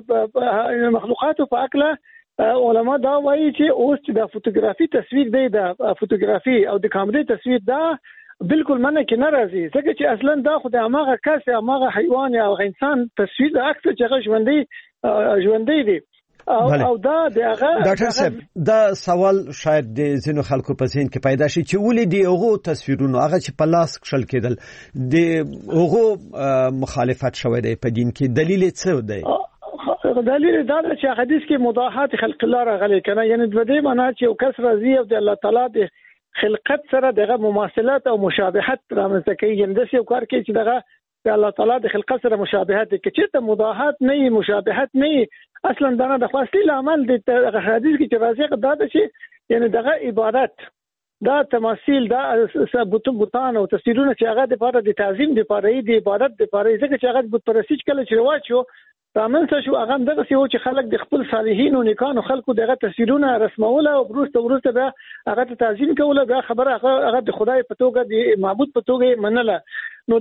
کې مخلوقاتو په اکله علما دا وایي چې اوس د فوتوګرافي تصویر دی د فوتوګرافي او د کیمرې تصویر دا بالکل منع کې نه راځي ځکه چې اصلا دا خو د هغه کس هغه حیوان او انسان تصویر د عکس چې هغه ژوندۍ دی او دا دغه ډاکټر صاحب دا سوال شاید د زینو خلکو په ذهن کې پیدا شي چې ولې دی هغه تصویرونه هغه چې په لاس کښل کېدل د هغه مخالفت شوی دی په دین کې دلیل څه دی؟ دلیل دا چې حدیث کې مضاحات خلق الله راغلي کنه یعنی د دې معنی چې او کس راضي او د الله تعالی د خلقت سره دغه مماثلت او مشابهت رامنځته کوي. یعنی د یو کار کې چې دغه د الله تعالی د خلقت سره مشابهت کې چې ته مضاحات نه مشابهت نه اصلا دا د خاصي عمل د حدیث کې چې راځي دا چې یعنی دغه عبادت دا تماثيل دا بوتان او تصویرونه چې هغه د لپاره د تعظیم د لپاره د عبادت د لپاره ځکه چې هغه بت پرستش کله چې رواج شو رامنځته شو هغه دغه څه چې خلک د خپل صالحین او نیکانو خلکو دغه تصویرونه رسموله او وروسته به هغه تعظیم کوله به خبره هغه د خدای په توګه د معبود په توګه منله. نو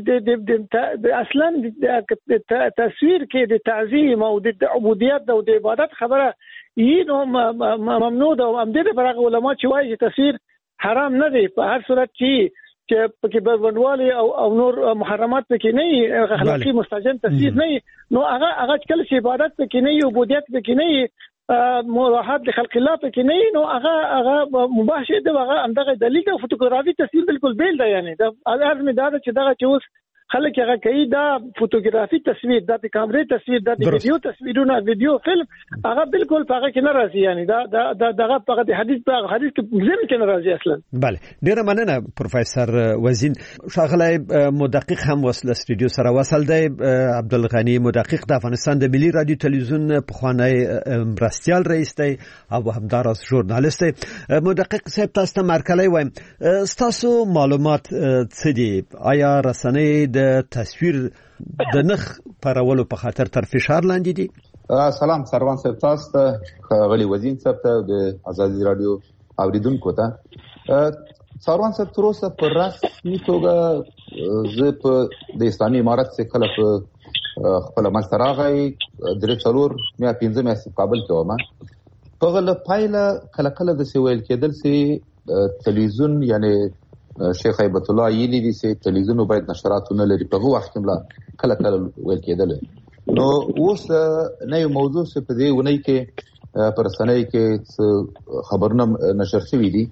د اصلا د تصویر کې د تعظیم او د عبودیت او د عبادت خبره یې نو ممنوع ده او هم دې لپاره علما چې وایي چې تصویر حرام نه دی په هر صورت چې پکې بندوالي او نور محرمات پکې نه اخلاقی مستجن تصویر نه نو هغه کله چې عبادت پکې نه عبودیت پکې نه مراحات د خلق الله پکې نه نو هغه مباح شي دغه همدغه دلیل او فوتوګرافي تصویر بالکل بیل دی. یعنی دا لازم دا چې دغه چې اوس خلک هغه کوي دا فوتوګرافي تصویر د کیمرې تصویر د ویډیو تصویرونه ویډیو فلم هغه بالکل هغه کې نه راځي. یعنی دا دغه په د حدیث کې ځین کې نه راځي اصلا. بله ډیره مننه پروفیسور وزین. شاغلی مدقق هم وصل استودیو سره وصل دی عبدالغنی مدقق د افغانستان د ملي رادیو تلویزیون پخوانی مرستیال رئیس دی او همداراز ژورنالیست دی. مدقق صاحب تاسو ته مرکلی وایم تاسو معلومات څه دي؟ آیا رسنۍ د تصویر د نخ پرولو په خاطر تر فشار لاندې دي؟ سلام سروان صاحب تاسو ته غلی وزین صاحب ته د ازادي رادیو اوریدونکو ته سروان صاحب تر اوسه په رسمي توګه زه په د اسلامي امارت څخه کله په خپل مستراغي درې څلور میا 15 میا کابل کې ومه په غل پایله کله کله د سویل کېدل سي تلویزیون یعنی شیخ هیبت الله یلی دي سي تلویزیون باید نشراتونه لري په وخت کې کله کله ویل کېدل نو اوس نه یو موضوع څه په دې ونی کې پر سنۍ کې خبرونه نشر شوې دي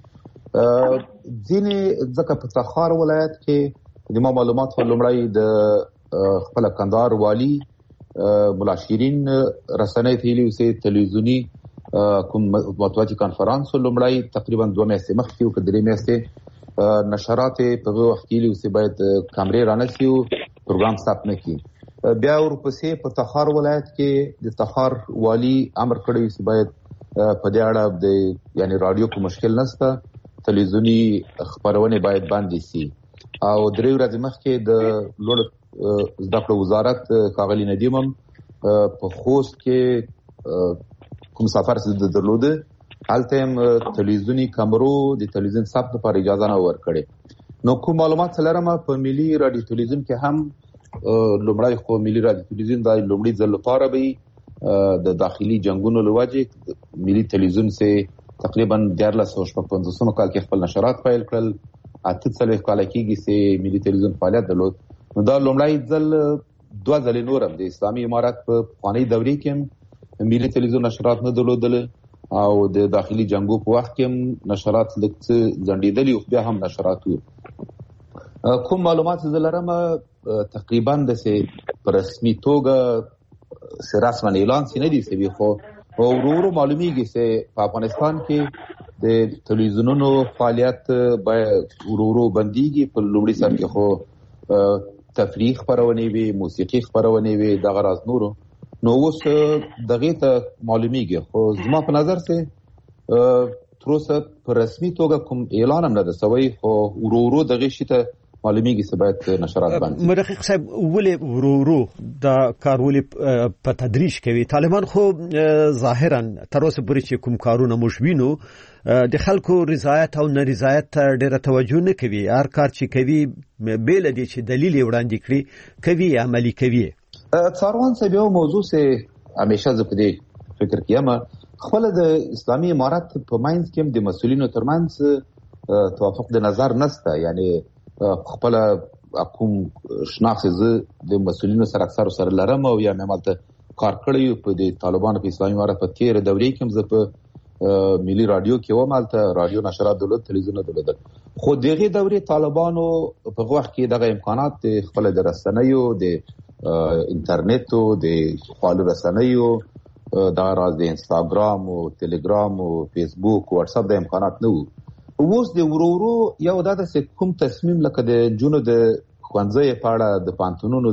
ځینې ځکه په تخار ولایت کې د معلومات لومړی د خپل کندهار والی مولا شیرین رسنۍ تیلی سي تلویزیونی کوم مطبوعاتي کانفرنس لومړی تقریبا 2 میاشتې مخکې او کډري میاشتې نشرات په وخت کې لیوسي باید کیمرې رانسي او پروګرام سټاپ نه کی بیا ورپسې په تخار ولایت کې د تخار والی امر کړی چې باید په دې اړه د یعنی رادیو کو مشکل نشته تلویزیونی خبرونه باید باندې سي او درې ورځې مخکې د لوړ زده کړو وزارت کاغلی ندیمم په خوست کې کوم سفر څه درلوده هلته تلویزیونی کیمرو د تلویزیون ثبت لپاره اجازه نه ورکړي نو کوم معلومات سلرمه په ملي رادیو تلویزیون کې هم لومړی خو ملي رادیو تلویزیون د لومړي ځل لپاره به د داخلي جنگونو لوجه ملي تلویزیون سه تقریبا 1455 کال کې خپل نشرات پیل کړل اته څلوي کال کېږي سه ملي تلویزیون فعالیت درلود نو دا لومړی ځل دوه ځلې نورم د اسلامي امارات په قانوني دورې کې ملي تلویزیون نشرات نه درلودل او د داخلي جنگو په وخت کې نشرات لکه ځنډېدلي او بیا هم نشرات کوم معلومات زلرم تقریبا د سه پر رسمي توګه سره رسمن اعلان سي نه دي سوي خو ورو معلومیږي چې په افغانستان کې د تلویزیونونو فعالیت باید ورو بنديږي په لومړي سر کې خو تفریح خبرونه وي موسیقي خبرونه وي د غراض نورو نو اوس دغه ته معلومیږي خو زما په نظر سه تر اوسه په رسمي توګه کوم اعلان هم نه ده سوي خو ورو دغه شته معلومیږي چې باید نشرات باندې مدقق صاحب ولې ورو دا کار ولې په تدریج کوي طالبان خو ظاهرا تر اوسه پورې چې کوم کارونه مشوینو د خلکو رضایت او نارضایت ته ډېره توجه نه کوي هر کار چې کوي بیل دي چې دلیل وړاندې کړي کوي عملی کوي څاروان صاحب یو موضوع سه همیشه زه په دې فکر کوم خپل د اسلامي امارات په ماینز کې د مسؤلینو ترمنځ توافق د نظر نشته یعنی خپل کوم شناخت زه د مسؤلینو سره اکثر سره لرم او یا ممالته کار کړی په د طالبانو په اسلامي امارات په تیر دورې کې زه په ملي رادیو کې ومالته رادیو نشرات دولت تلویزیون دولت خو دغه دورې طالبانو په وخت کې دغه امکانات خپل د رسنیو د انټرنیټ او د خپل رسنیو د راز د انستګرام او ټلګرام او فیسبوک او واتس اپ د امکانات نه اوس د ورورو یو داسې کوم تصمیم لکه د جنو د خوانځي په اړه د پانتونونو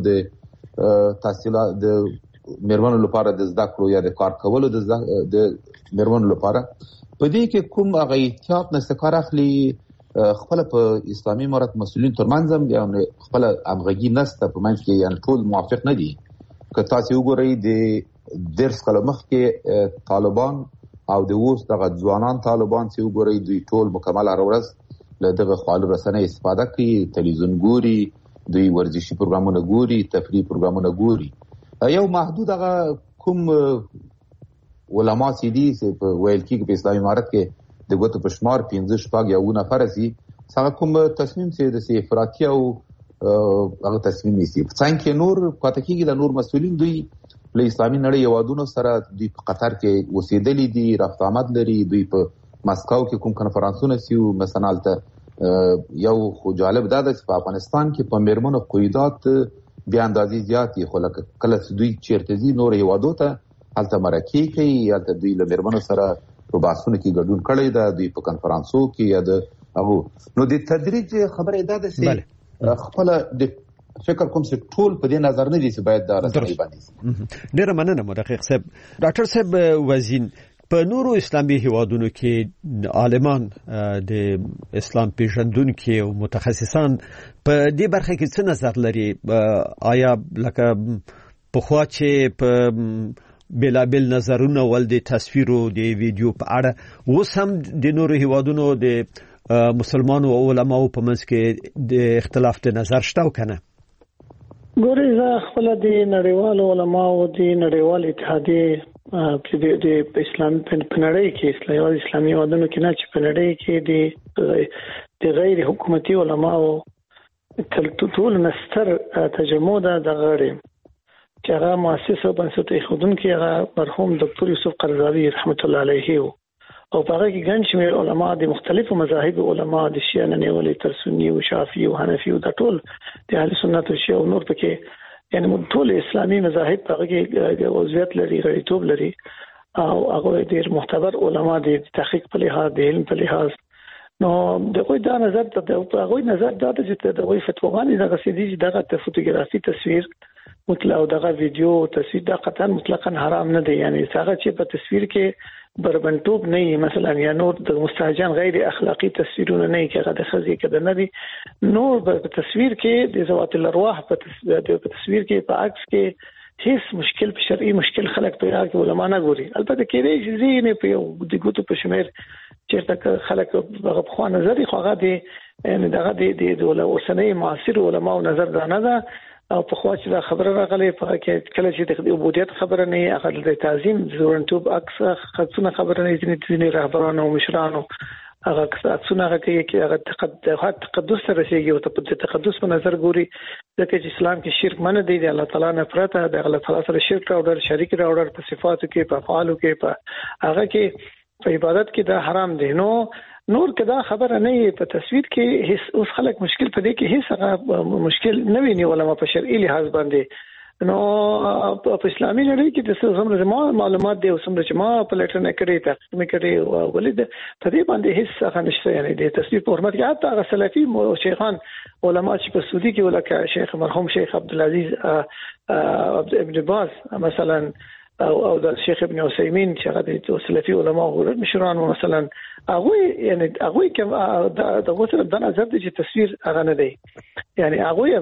د تحصیلات د مېرمنو لپاره د زده کړو یا د کار کولو د مېرمنو لپاره په دې کې کوم هغه احتیاط نه کار اخلي خپل په اسلامي امارات مسؤلین ترمنځ یا خپل همغږي نشته په منځ کې یعنی ټول موافق نه دي که تاسو وګورئ د درس کلمخ کې طالبان او د اوس دغه ځوانان طالبان چې وګورئ دوی ټول مکمل ورځ له دغه خالو رسنۍ استفاده کوي تلویزیون ګوري دوی ورزشي پروګرامونه ګوري تفریحي پروګرامونه ګوري یو محدود هغه کوم علما چې دي چې په ویل کې په اسلامي امارات کې د ګوتو په شمار 15 شپږ یا 9 نفر سي څنګه کوم تصمیم چې د افراطي او هغه تصمیم نیسي څنګه نور پاتې کېږي د نور مسؤلین دوی له اسلامي نړۍ یوادونو سره دوی په قطر کې اوسېدلې دي رفت آمد لري دوی په مسکو کې کوم کنفرانسونه سیو مثلا ته یو خو جالب دا ده چې په افغانستان کې په میرمنو قیودات بیا اندازې زیاتې خو لکه کله چې دوی چیرته دي نور یوادو ته هلته مرکې کوي هلته دوی له میرمنو سره په بحثونو کې ګډون کړی ده دوی په کنفرانسو کې یا د هغه نو د تدریج خبره ده چې خپل د فکر کوم چې ټول په دې نظر نه دي چې باید دا رسمي باندې ډېر مننه مدقق صاحب ډاکټر صاحب وزین په نورو اسلامي هیوادونو کې عالمان د اسلام پیژندونکو او متخصصان په دې برخه کې څه نظر لري آیا لکه په خوا چې په بلابل نظرونه ول د تصویرو د ویډیو په اړه اوس هم د نورو هیوادونو د مسلمانو او علماو په منځ کې د اختلاف د نظر شته او کنه ګورې زه خپل د نړیوالو علماو د نړیوال اتحادیې چې د اسلامي په نړۍ کې اسلامي هیوادونو کې نه چې په نړۍ کې د غیر حکومتي علماو ټول نستر تجمع ده د غړي چې هغه مؤسس او بنسټ ایښودونکي هغه مرحوم ډاکټر یوسف قرضاوي رحمت الله علیه او په هغه کې ګڼ شمېر علما د مختلفو مذاهب علما د شیعه نه نیولې تر سني او شافعي او حنفي او د ټول د اهل سنت او شیعه او نور پکې یعنی ټول اسلامي مذاهب په هغه کې عضویت لري غړیتوب لري او هغه ډېر معتبر علما د تحقیق په لحاظ د علم په لحاظ نو دغه دا نظر ته هغه نظر دا چې دغه فتواګانې دغه سيدي دغه فوټوګرافي تصویر مطلق او دغه ویډیو تصویر دا قطعا مطلقاً حرام نه دی یعنی هغه چې په تصویر کې بربنټوب نه مثلا یا نور د مستهجن غیر اخلاقی تصویرونه نه کېږي د خزي کده نه دي نور په تصویر کې د ذوات الارواح په تصویر کې په عکس کې هیڅ مشکل په شرعي مشکل خلک پیدا کوي علما نه ګوري البته کې دې چې نه په د ګوتو په شمیر چیرته خلک په خوا نظر خو هغه دي ان دغه د اوسنۍ معاصر علماء نظر دا نه ده او په خوا چې دا خبره راغلي په کې کله چې د عبودیت خبره نه هغه د تعظیم زورنټوب اکثر خصونه خبره نه ځینې رهبرانو او مشرانو هغه خصونه هغه کې هغه تقدس سره رسیږي او په تقدس په نظر ګوري ځکه چې اسلام کې شرک منع دی د الله تعالی نه پرته د الله تعالی سره شرک راوړل شریک راوړل په صفاتو کې په افعالو کې په هغه کې په عبادت کې دا حرام دی نو نور کدا خبره نه په تصویر کې هیڅ اوس خلک مشکل پدې کې هیڅ مشکل نه ویني علماء په شرعي لحاظ باندې نو په اسلامي نړۍ کې د څه معلومات دی او څومره چې ما په لټر نه کړی تحقیق مې کړی ولید په دې باندې هیڅ څه نشته یعنی د تصویر په حرمت کې حتی سلفي شیخان علماء چې په سعودي کې ولکه شیخ مرحوم شیخ عبدالعزيز ابن باز مثلا او د شیخ ابن عثیمین چې هغه د سلفي علماء او مشران مثلا هغه یعنی هغه کوم د غوثر د نظر د تصویر هغه نه دی یعنی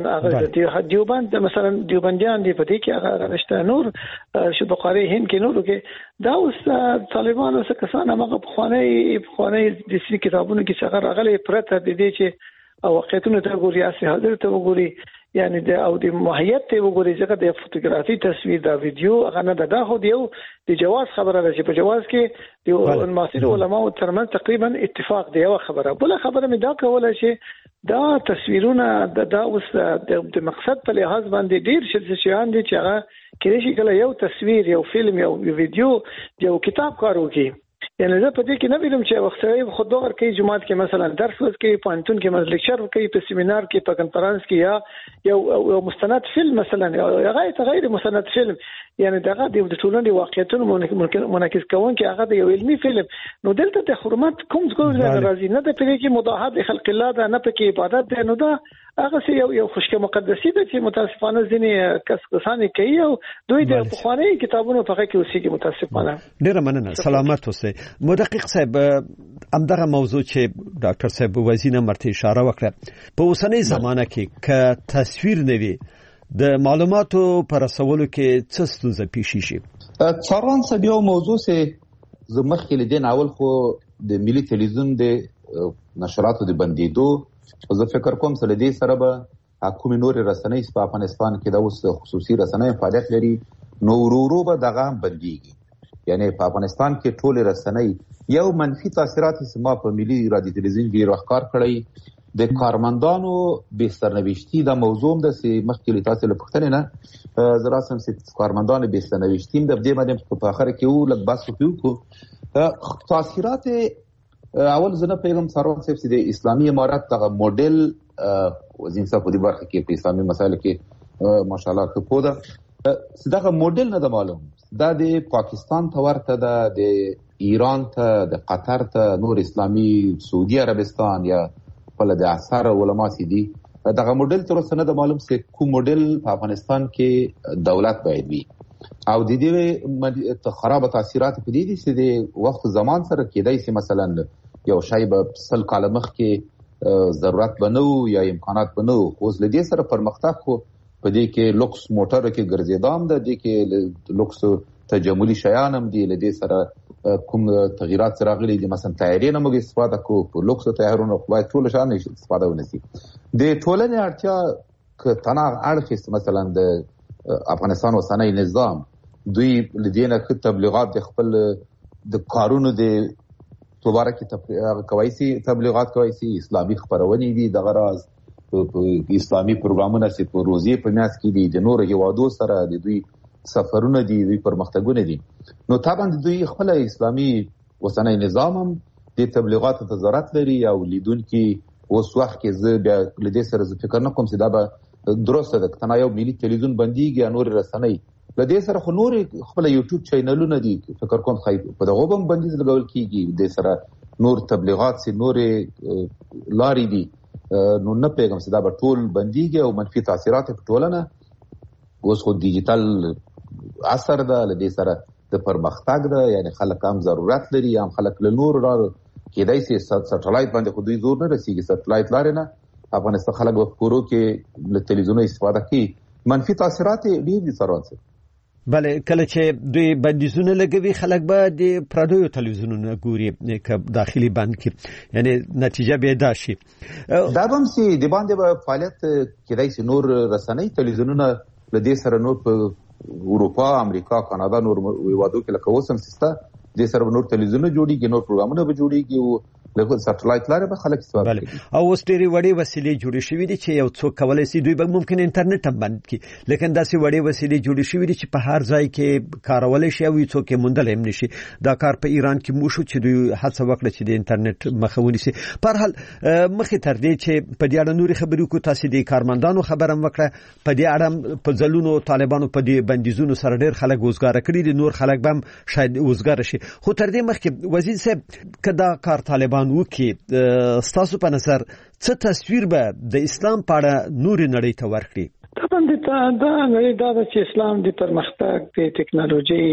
هغه دیوبند مثلا دیوبندیان دی په دې کې هغه نشته نور شو بخاری هند کې نور کې دا اوس طالبان اوس کسان هغه په خواني د سې کتابونو کې څنګه راغلي پرته د دې چې واقعیتونه ته ګوري اسه حاضر ته وګوري یعنی د او د ماهیت ته وګوري ځکه د فوټوګرافي تصویر دا ویډیو هغه نه دا خو دیو د جواز خبره ده چې په جواز کې د معاصر علماء ترمن تقریبا اتفاق دی یو خبره بل خبره مې دا کوله چې دا تصویرونه دا اوس د مقصد په لحاظ باندې ډیر شیان دي چې هغه کله چې کله یو تصویر یو فلم یو ویډیو یو کتاب کارو کی یعنی زه په دې کې نه ویلم چې وختي خود دغه کې جماعت کې مثلا درس ورکړي پانتون کې مثلا لیکچر ورکړي په سیمینار کې په کانفرنس کې یا یو مستند فلم مثلا یا غیر مستند فلم یعنی دغه د ټولنې واقعیتونو منعکس کوون کې هغه د یو علمي فلم نو دلته د حرمت کوم څه راځي نه د پرې کې مداهات خلق الله ده نه پکې عبادت ده نو دا هغه یو خوشک مقدسي ده چې متاسفانه ځینې کسان کوي او دوی د بخاري کتابونو په کې اوسېږي متاسفانه ډیر مننه سلامت اوسئ مدقق صاحب همدغه موضوع چې ډاکټر صاحب وزینه مرته اشاره وکړه په اوسنۍ زمانه کې ک تصویر نوي د معلوماتو پر رسولو کې څه ستونزې پیښ شي څارون صاحب یو موضوع سه زمخ کې لیدین اول خو د ملي تلویزیون د نشراتو د بندیدو زه فکر کوم چې لدی سره به حکومت نور رسنۍ په افغانستان کې د اوس خصوصي رسنۍ فعالیت لري نو ورو به دغه بنديږي یعنی په افغانستان کې ټول رسنۍ یو منفي تاثیرات سما په ملي رادیو تلویزیون کې راخکار کړی د کارمندانو به سرنوشتي د موضوع د مخکې تاسو له پښتنې نه زراسم چې کارمندانو به سرنوشتي د دې باندې په اخر کې یو لږ بحث وکړو تاثیرات اول زنه پیغام سروان صاحب چې د اسلامي امارات دغه موډل وزین صاحب د برخه کې په اسلامي مسایل کې ماشاءالله کې پوده دغه موډل نه د معلوم دا د پاکستان ته ورته ده د ایران ته د قطر ته نور اسلامي سعودي عربستان یا خپل د اثر علما سي دي دغه موډل تر اوسه نه د معلوم څه کوم موډل په افغانستان کې دولت باید وي او د دې خراب تاثیرات په دې دي چې د وخت زمان سره کېدای شي مثلا یو شی به سل کال مخکې ضرورت بنو یا امکانات بنو خو اوس لدې سره پرمختګ خو په دې کې لوکس موټر کې ګرځیدام ده د کې لوکس تجملي شیان هم دي لدې سره کوم تغیرات سره غلي دي مثلا تایرونه موږ استفاده کوو په لوکس تایرونو باید ټول شان استفاده ونشي د ټولنې اړتیا ک تناغ اړخ مثلا د افغانستان اوسنۍ نظام دوی لدينا ک تبلیغات د خپل د کارونو د دوباره کې کوي تبلیغات کوي اسلامي خبرونه دي د غراز اسلامي پروګرامونه چې په روزي په میاس کې دي د نور هیوادو سره د دوی سفرونه دي دوی پرمختګونه دي نو طبعا دوی خپل اسلامي اوسنۍ نظام هم د تبلیغاتو ته ضرورت لري او لیدونکو اوس وخت کې زه بیا لدې سره فکر نه کوم چې دا به درسته ده کنا یو ملي تلویزیون بنديږي نور رسنۍ لدې سره خو نور خپل یوټیوب چینلونه دي فکر کوم خای په دغه هم بندیز لګول کیږي د سره نور تبلیغات سي نور لاري دي نو نه پیغام چې دا به ټول بنديږي او منفي تاثیرات په ټولنه اوس خو ډیجیټل اثر ده لدې سره د پرمختګ ده یعنی خلک هم ضرورت لري هم خلک له نور را کېدای شي سټلایټ باندې خو دوی زور نه رسیږي سټلایټ لارې نه افغانستان خلک په کورو کې له تلویزیون استفاده کوي منفي تاثیرات ډیر دي سره بله کله چې دوی بندیزونه لګوي خلک به د پردیو تلویزیونونو ګوري که داخلي بند کې یعنی نتیجه به دا شي دا هم سي د باندې به فعالیت کېدای شي نور رسنۍ تلویزیونونه لدې سره نور په اروپا امریکا کاناډا نور هیوادو کې لکه اوس هم سیسته د سره نور تلویزیونونه جوړیږي نور پروګرامونه به جوړیږي او لکه سټلایټ لاره به خلک استفاده کوي او اوس ډېری وړې وسیلې جوړې شوې دي چې یو څوک کولای شي دوی به ممکن انټرنیټ هم بند کړي لیکن داسې وړې وسیلې جوړې شوې دي چې په هر ځای کې کارول شي او څوک یې موندل هم نشي دا کار په ایران کې مو شو چې دوی هڅه وکړه چې د انټرنیټ مخه ونیسي په هر حال مخې تر دې چې په دې اړه نورې خبرې کو تاسو د کارمندانو خبره وکړه په دې اړه په ځلونو طالبانو په دې بندیزونو سره ډېر خلک وزګار کړي دي نور خلک به هم شاید وزګار شي خو تر دې مخکې وزیر صاحب کدا کار طالبان وکړي ستاسو په نظر څه تصویر به د اسلام په اړه نورې نړۍ ته ورکړي طبعا دا نړۍ دا چې اسلام د پرمختګ د ټکنالوژي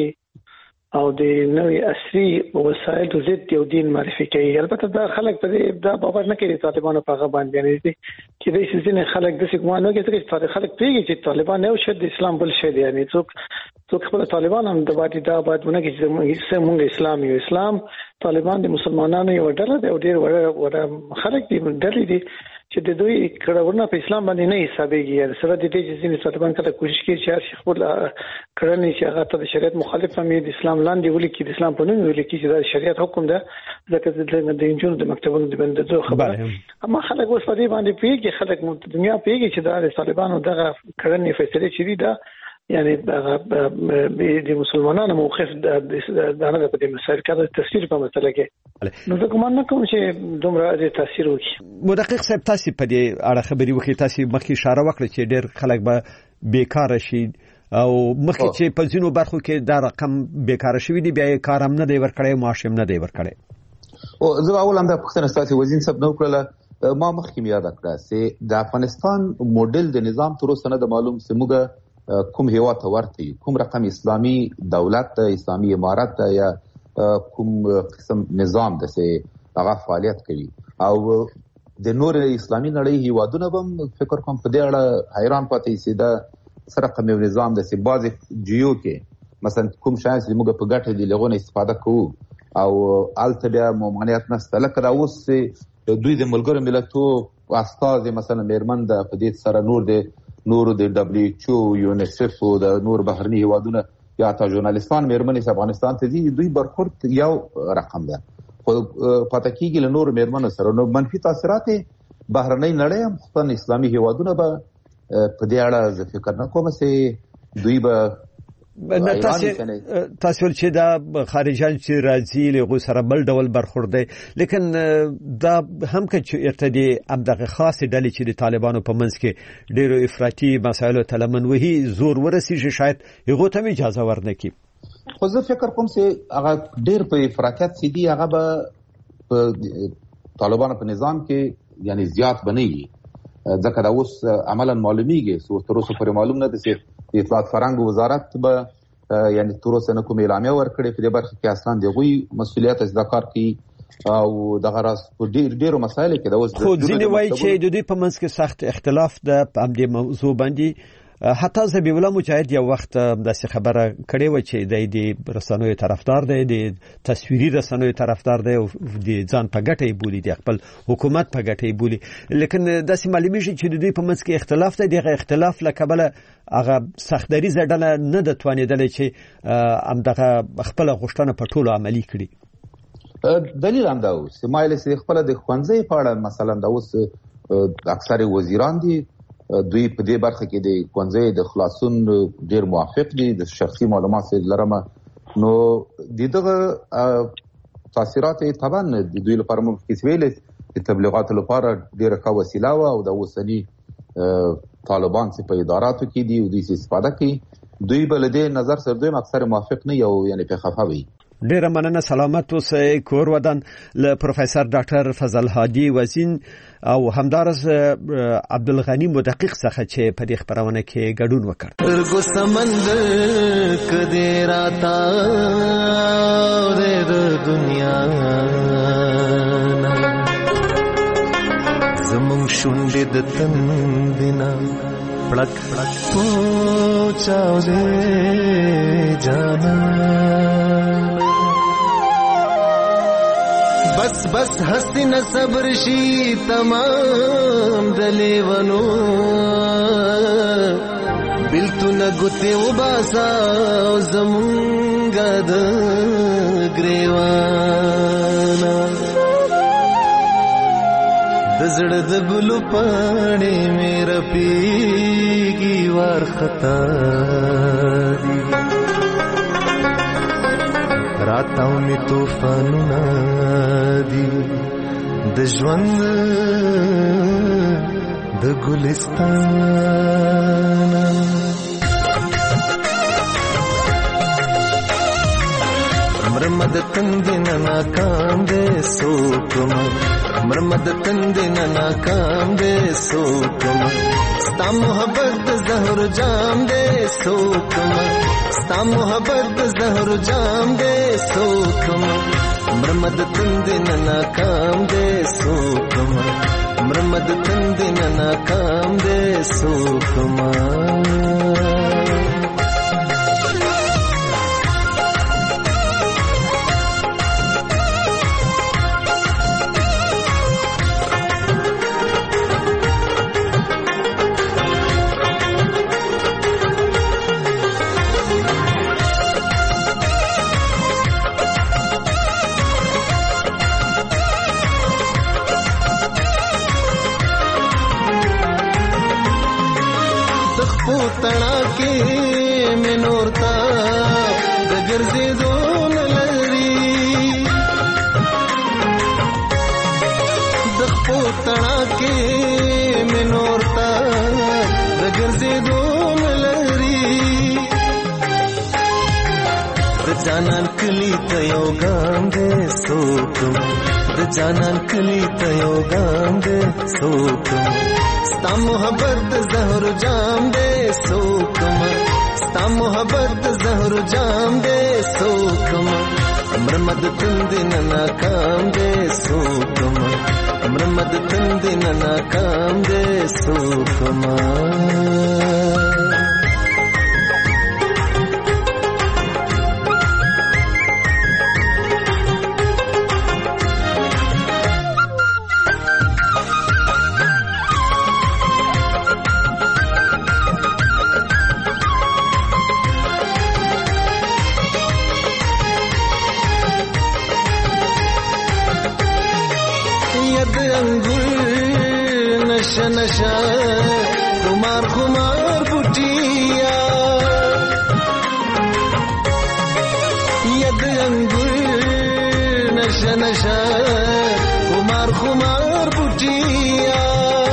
او د نوې عصري وسایلو ضد یو دین معرفي کوي البته دا خلک په دې دا باور نه کوي طالبانو په هغه باندې دي چې د سيزن خلک د څه ګمان نه کوي چې خلک پیږي چې طالبان یو شد اسلام بل شد یعنی څوک خپل طالبان هم د باندې دا باندې کې چې موږ اسلام یو اسلام طالبان د مسلمانانو یو ډله دی او ډېر وړ خلک دي ډلې دي چې د دوی کړهونه په اسلام باندې نه حسابيږي یعنی سره د دې چې طالبان کله کوشش کوي چې هر خپل کړنې چې هغه ته د شریعت مخالف هم د اسلام لاندې ولي کې د اسلام په نوم ولي کې چې د شریعت حکم ده ځکه د انجونو د مکتبونو د بندو خبره اما خلک اوس په دې باندې پیږي خلک د دنیا پیږي چې د طالبانو دغه کړنې فیصله چي دي یعنی د مسلمانانو موقف د هغه په مسایل کې د تفسیر په مسله کې نو زه کوم نه کوم چې دومره د تاثیر وکړي مدقق صاحب تاسو په دې اړه خبري وکړئ تاسو مخکې اشاره وکړه چې ډېر خلک به بیکاره شي او مخکې چې په ځینو برخو کې دا رقم بیکاره شوی دی بیا کار هم نه دی ورکړی معاش هم نه دی ورکړی او زه اول هم د پښتنه ستاسو وزین صاحب نو کړل ما مخکې یاد کړه چې د افغانستان موډل د نظام تر اوسه نه د معلوم سموګه کوم هیواد ته ورته کوم رقم اسلامي دولت اسلامي امارت یا کوم قسم نظام د څه هغه فعالیت کوي او د نور اسلامي نړۍ هیوادونه هم فکر کوم په دې اړه حیران پاتې سي دا سره کوم نظام د څه باز جیو کې مثلا کوم شای چې موږ په ګټه دی لغونه استفاده کوو او الته بیا ممانعت نشته لکه دا اوس دوی د ملګرو ملتونو استاد مثلا میرمن د په دې سره نور د دبليو ایچ او یونیسف او د نور بهرني هیوادونه یا تا ژورنالیستان میرمنې افغانستان ته دي دوی برخورد یو رقم ده خو پاتې کېږي له نور میرمنو سره نو منفي تاثیرات بهرنۍ نړۍ هم خپل اسلامي هیوادونه به په دې اړه زه فکر نه کوم چې دوی به تاسو چې دا خارجان چې راځي له سره بل ډول برخورد دي لیکن دا هم چې ارتدي امدغه خاص ډلې چې د طالبانو په منځ کې ډېرو افراطي مسایلو تلمن وهي زور ورسیږي شاید هغه ته اجازه ورنکي خو زه فکر کوم چې هغه ډېر په افراطیت سي دي هغه به طالبانو په نظام کې یعنی زیات بنئي ځکه دا اوس عملا معلومیږي چې تر اوسه پورې معلوم نه دي چې اطلاعات فرهنګ وزارت به یعنی تر اوسه نه کوم اعلامیه ورکړي په دې برخه کې اصلا د غوي مسولیت ادا کار کوي او دغه راس په ډیرو مسایلو کې دا اوس خو ځینې وایي چې د دې په منځ کې سخت اختلاف ده په همدې موضوع باندې حتی ذبیح الله مجاهد یو وخت داسې خبره کړې و چې د رسنیو طرفدار دی، د تصویري رسنیو طرفدار دی او د ځان په ګټه یې بولي، د خپل حکومت په ګټه یې بولي. لیکن داسې معلومیږي چې د دوی په منځ کې اختلاف دی. دغه اختلاف له کبله هغه سختدریزه ډله نه د توانېدلې چې همدغه خپل غوښتنه په ټولو عملي کړي. دلیل هم دا اوس مایل سي خپل د ښوونځي په اړه مثلا دا اوس اکثر وزیران دي دوی په دې برخه کې د ښوونځي د خلاصون ډیر موافق دي. د شخصي معلومات لرم نو دغه تاثیرات طبعا د دوی لپاره ممکن ویل د تبلیغات لپاره ډیره ښه وسیله او د اوسنی طالبان چې په اداراتو کې دي او دوی استفاده کوي دوی بل دې نظر سره دوی اکثر موافق نه یو یعنی په خفاوي. ډیره مننه. سلامت اوسئ. کور ودان له پروفیسور ډاکټر فضل هادي وزین او همدارس عبدالغنی مدقق څخه چې په دې خبرونه کې ګډون وکړ. ارګو سمندر کدی راتا د دنیا زمون شونډې د تندنا پړک پړک پوچاو دې جانا بس بس حسین صبر شي تمام دلیونو بلتون گوتی و باسا زمونگا د گریوانا دزړه د ګلو پاڼې میرا پیږي وار خطا دي راتاو می طوفانونه دي د ژوند د ګلستان مرمد تندنا ناکام دے سوکم مرمد تندنا ناکام دے سوکم ستا محبت زہر جام دے سوکم ستا محبت زہر جام دے سوکم مرمد تندنا ناکام دے سوکم مرمد تندنا ناکام دے سوکم تڑا کے میں نورتا دگر سے دون لری دخپو تڑا کے میں نورتا دگر سے دون لری جانان کلی تیو گام دے سوکم جانان کلی تیو گام دے سوکم ستا محبت زہر جام دے سوکم ستا محبت زہر جام دے سوکم مرمد تندنا ناکام دے سوکم مرمد تندنا ناکام دے سوکم نشا نشا خمار خمار بوٹیا ید انگور نشا نشا خمار خمار بوٹیا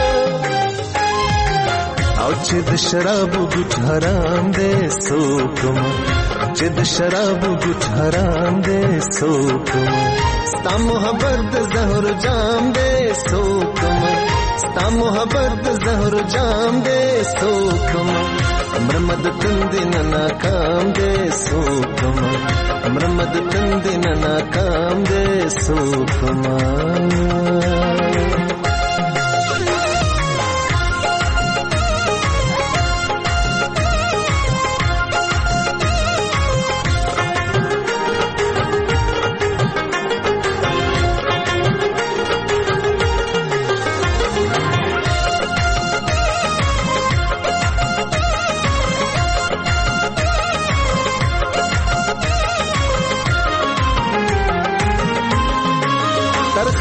او چې د شراب ګټ حرام دے سوکم چې د شراب ګټ حرام دے سوکم ستا محبت زہر جام دے سوکم ستا محبت زہر جام دے سوکم مرمد تندنا ناکام دے سوکم مرمد تندنا ناکام دے سوکم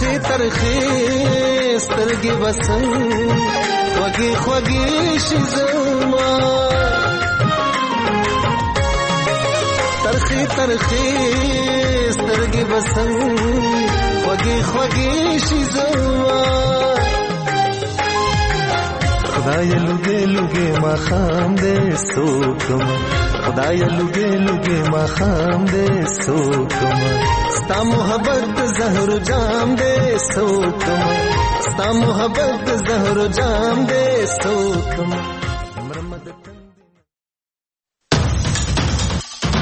ترخی ترخی سترګې بسم خوږې خوږې شي زما ترخی ترخی سترګې بسم خوږې خوږې شي زما خدای لوګې لوګې ما خام دې سوکم خدای لوګې لوګې ما خام دې سوکم ستا محبت زهر جام دې سوکم ستا محبت زهر جام دې سوکم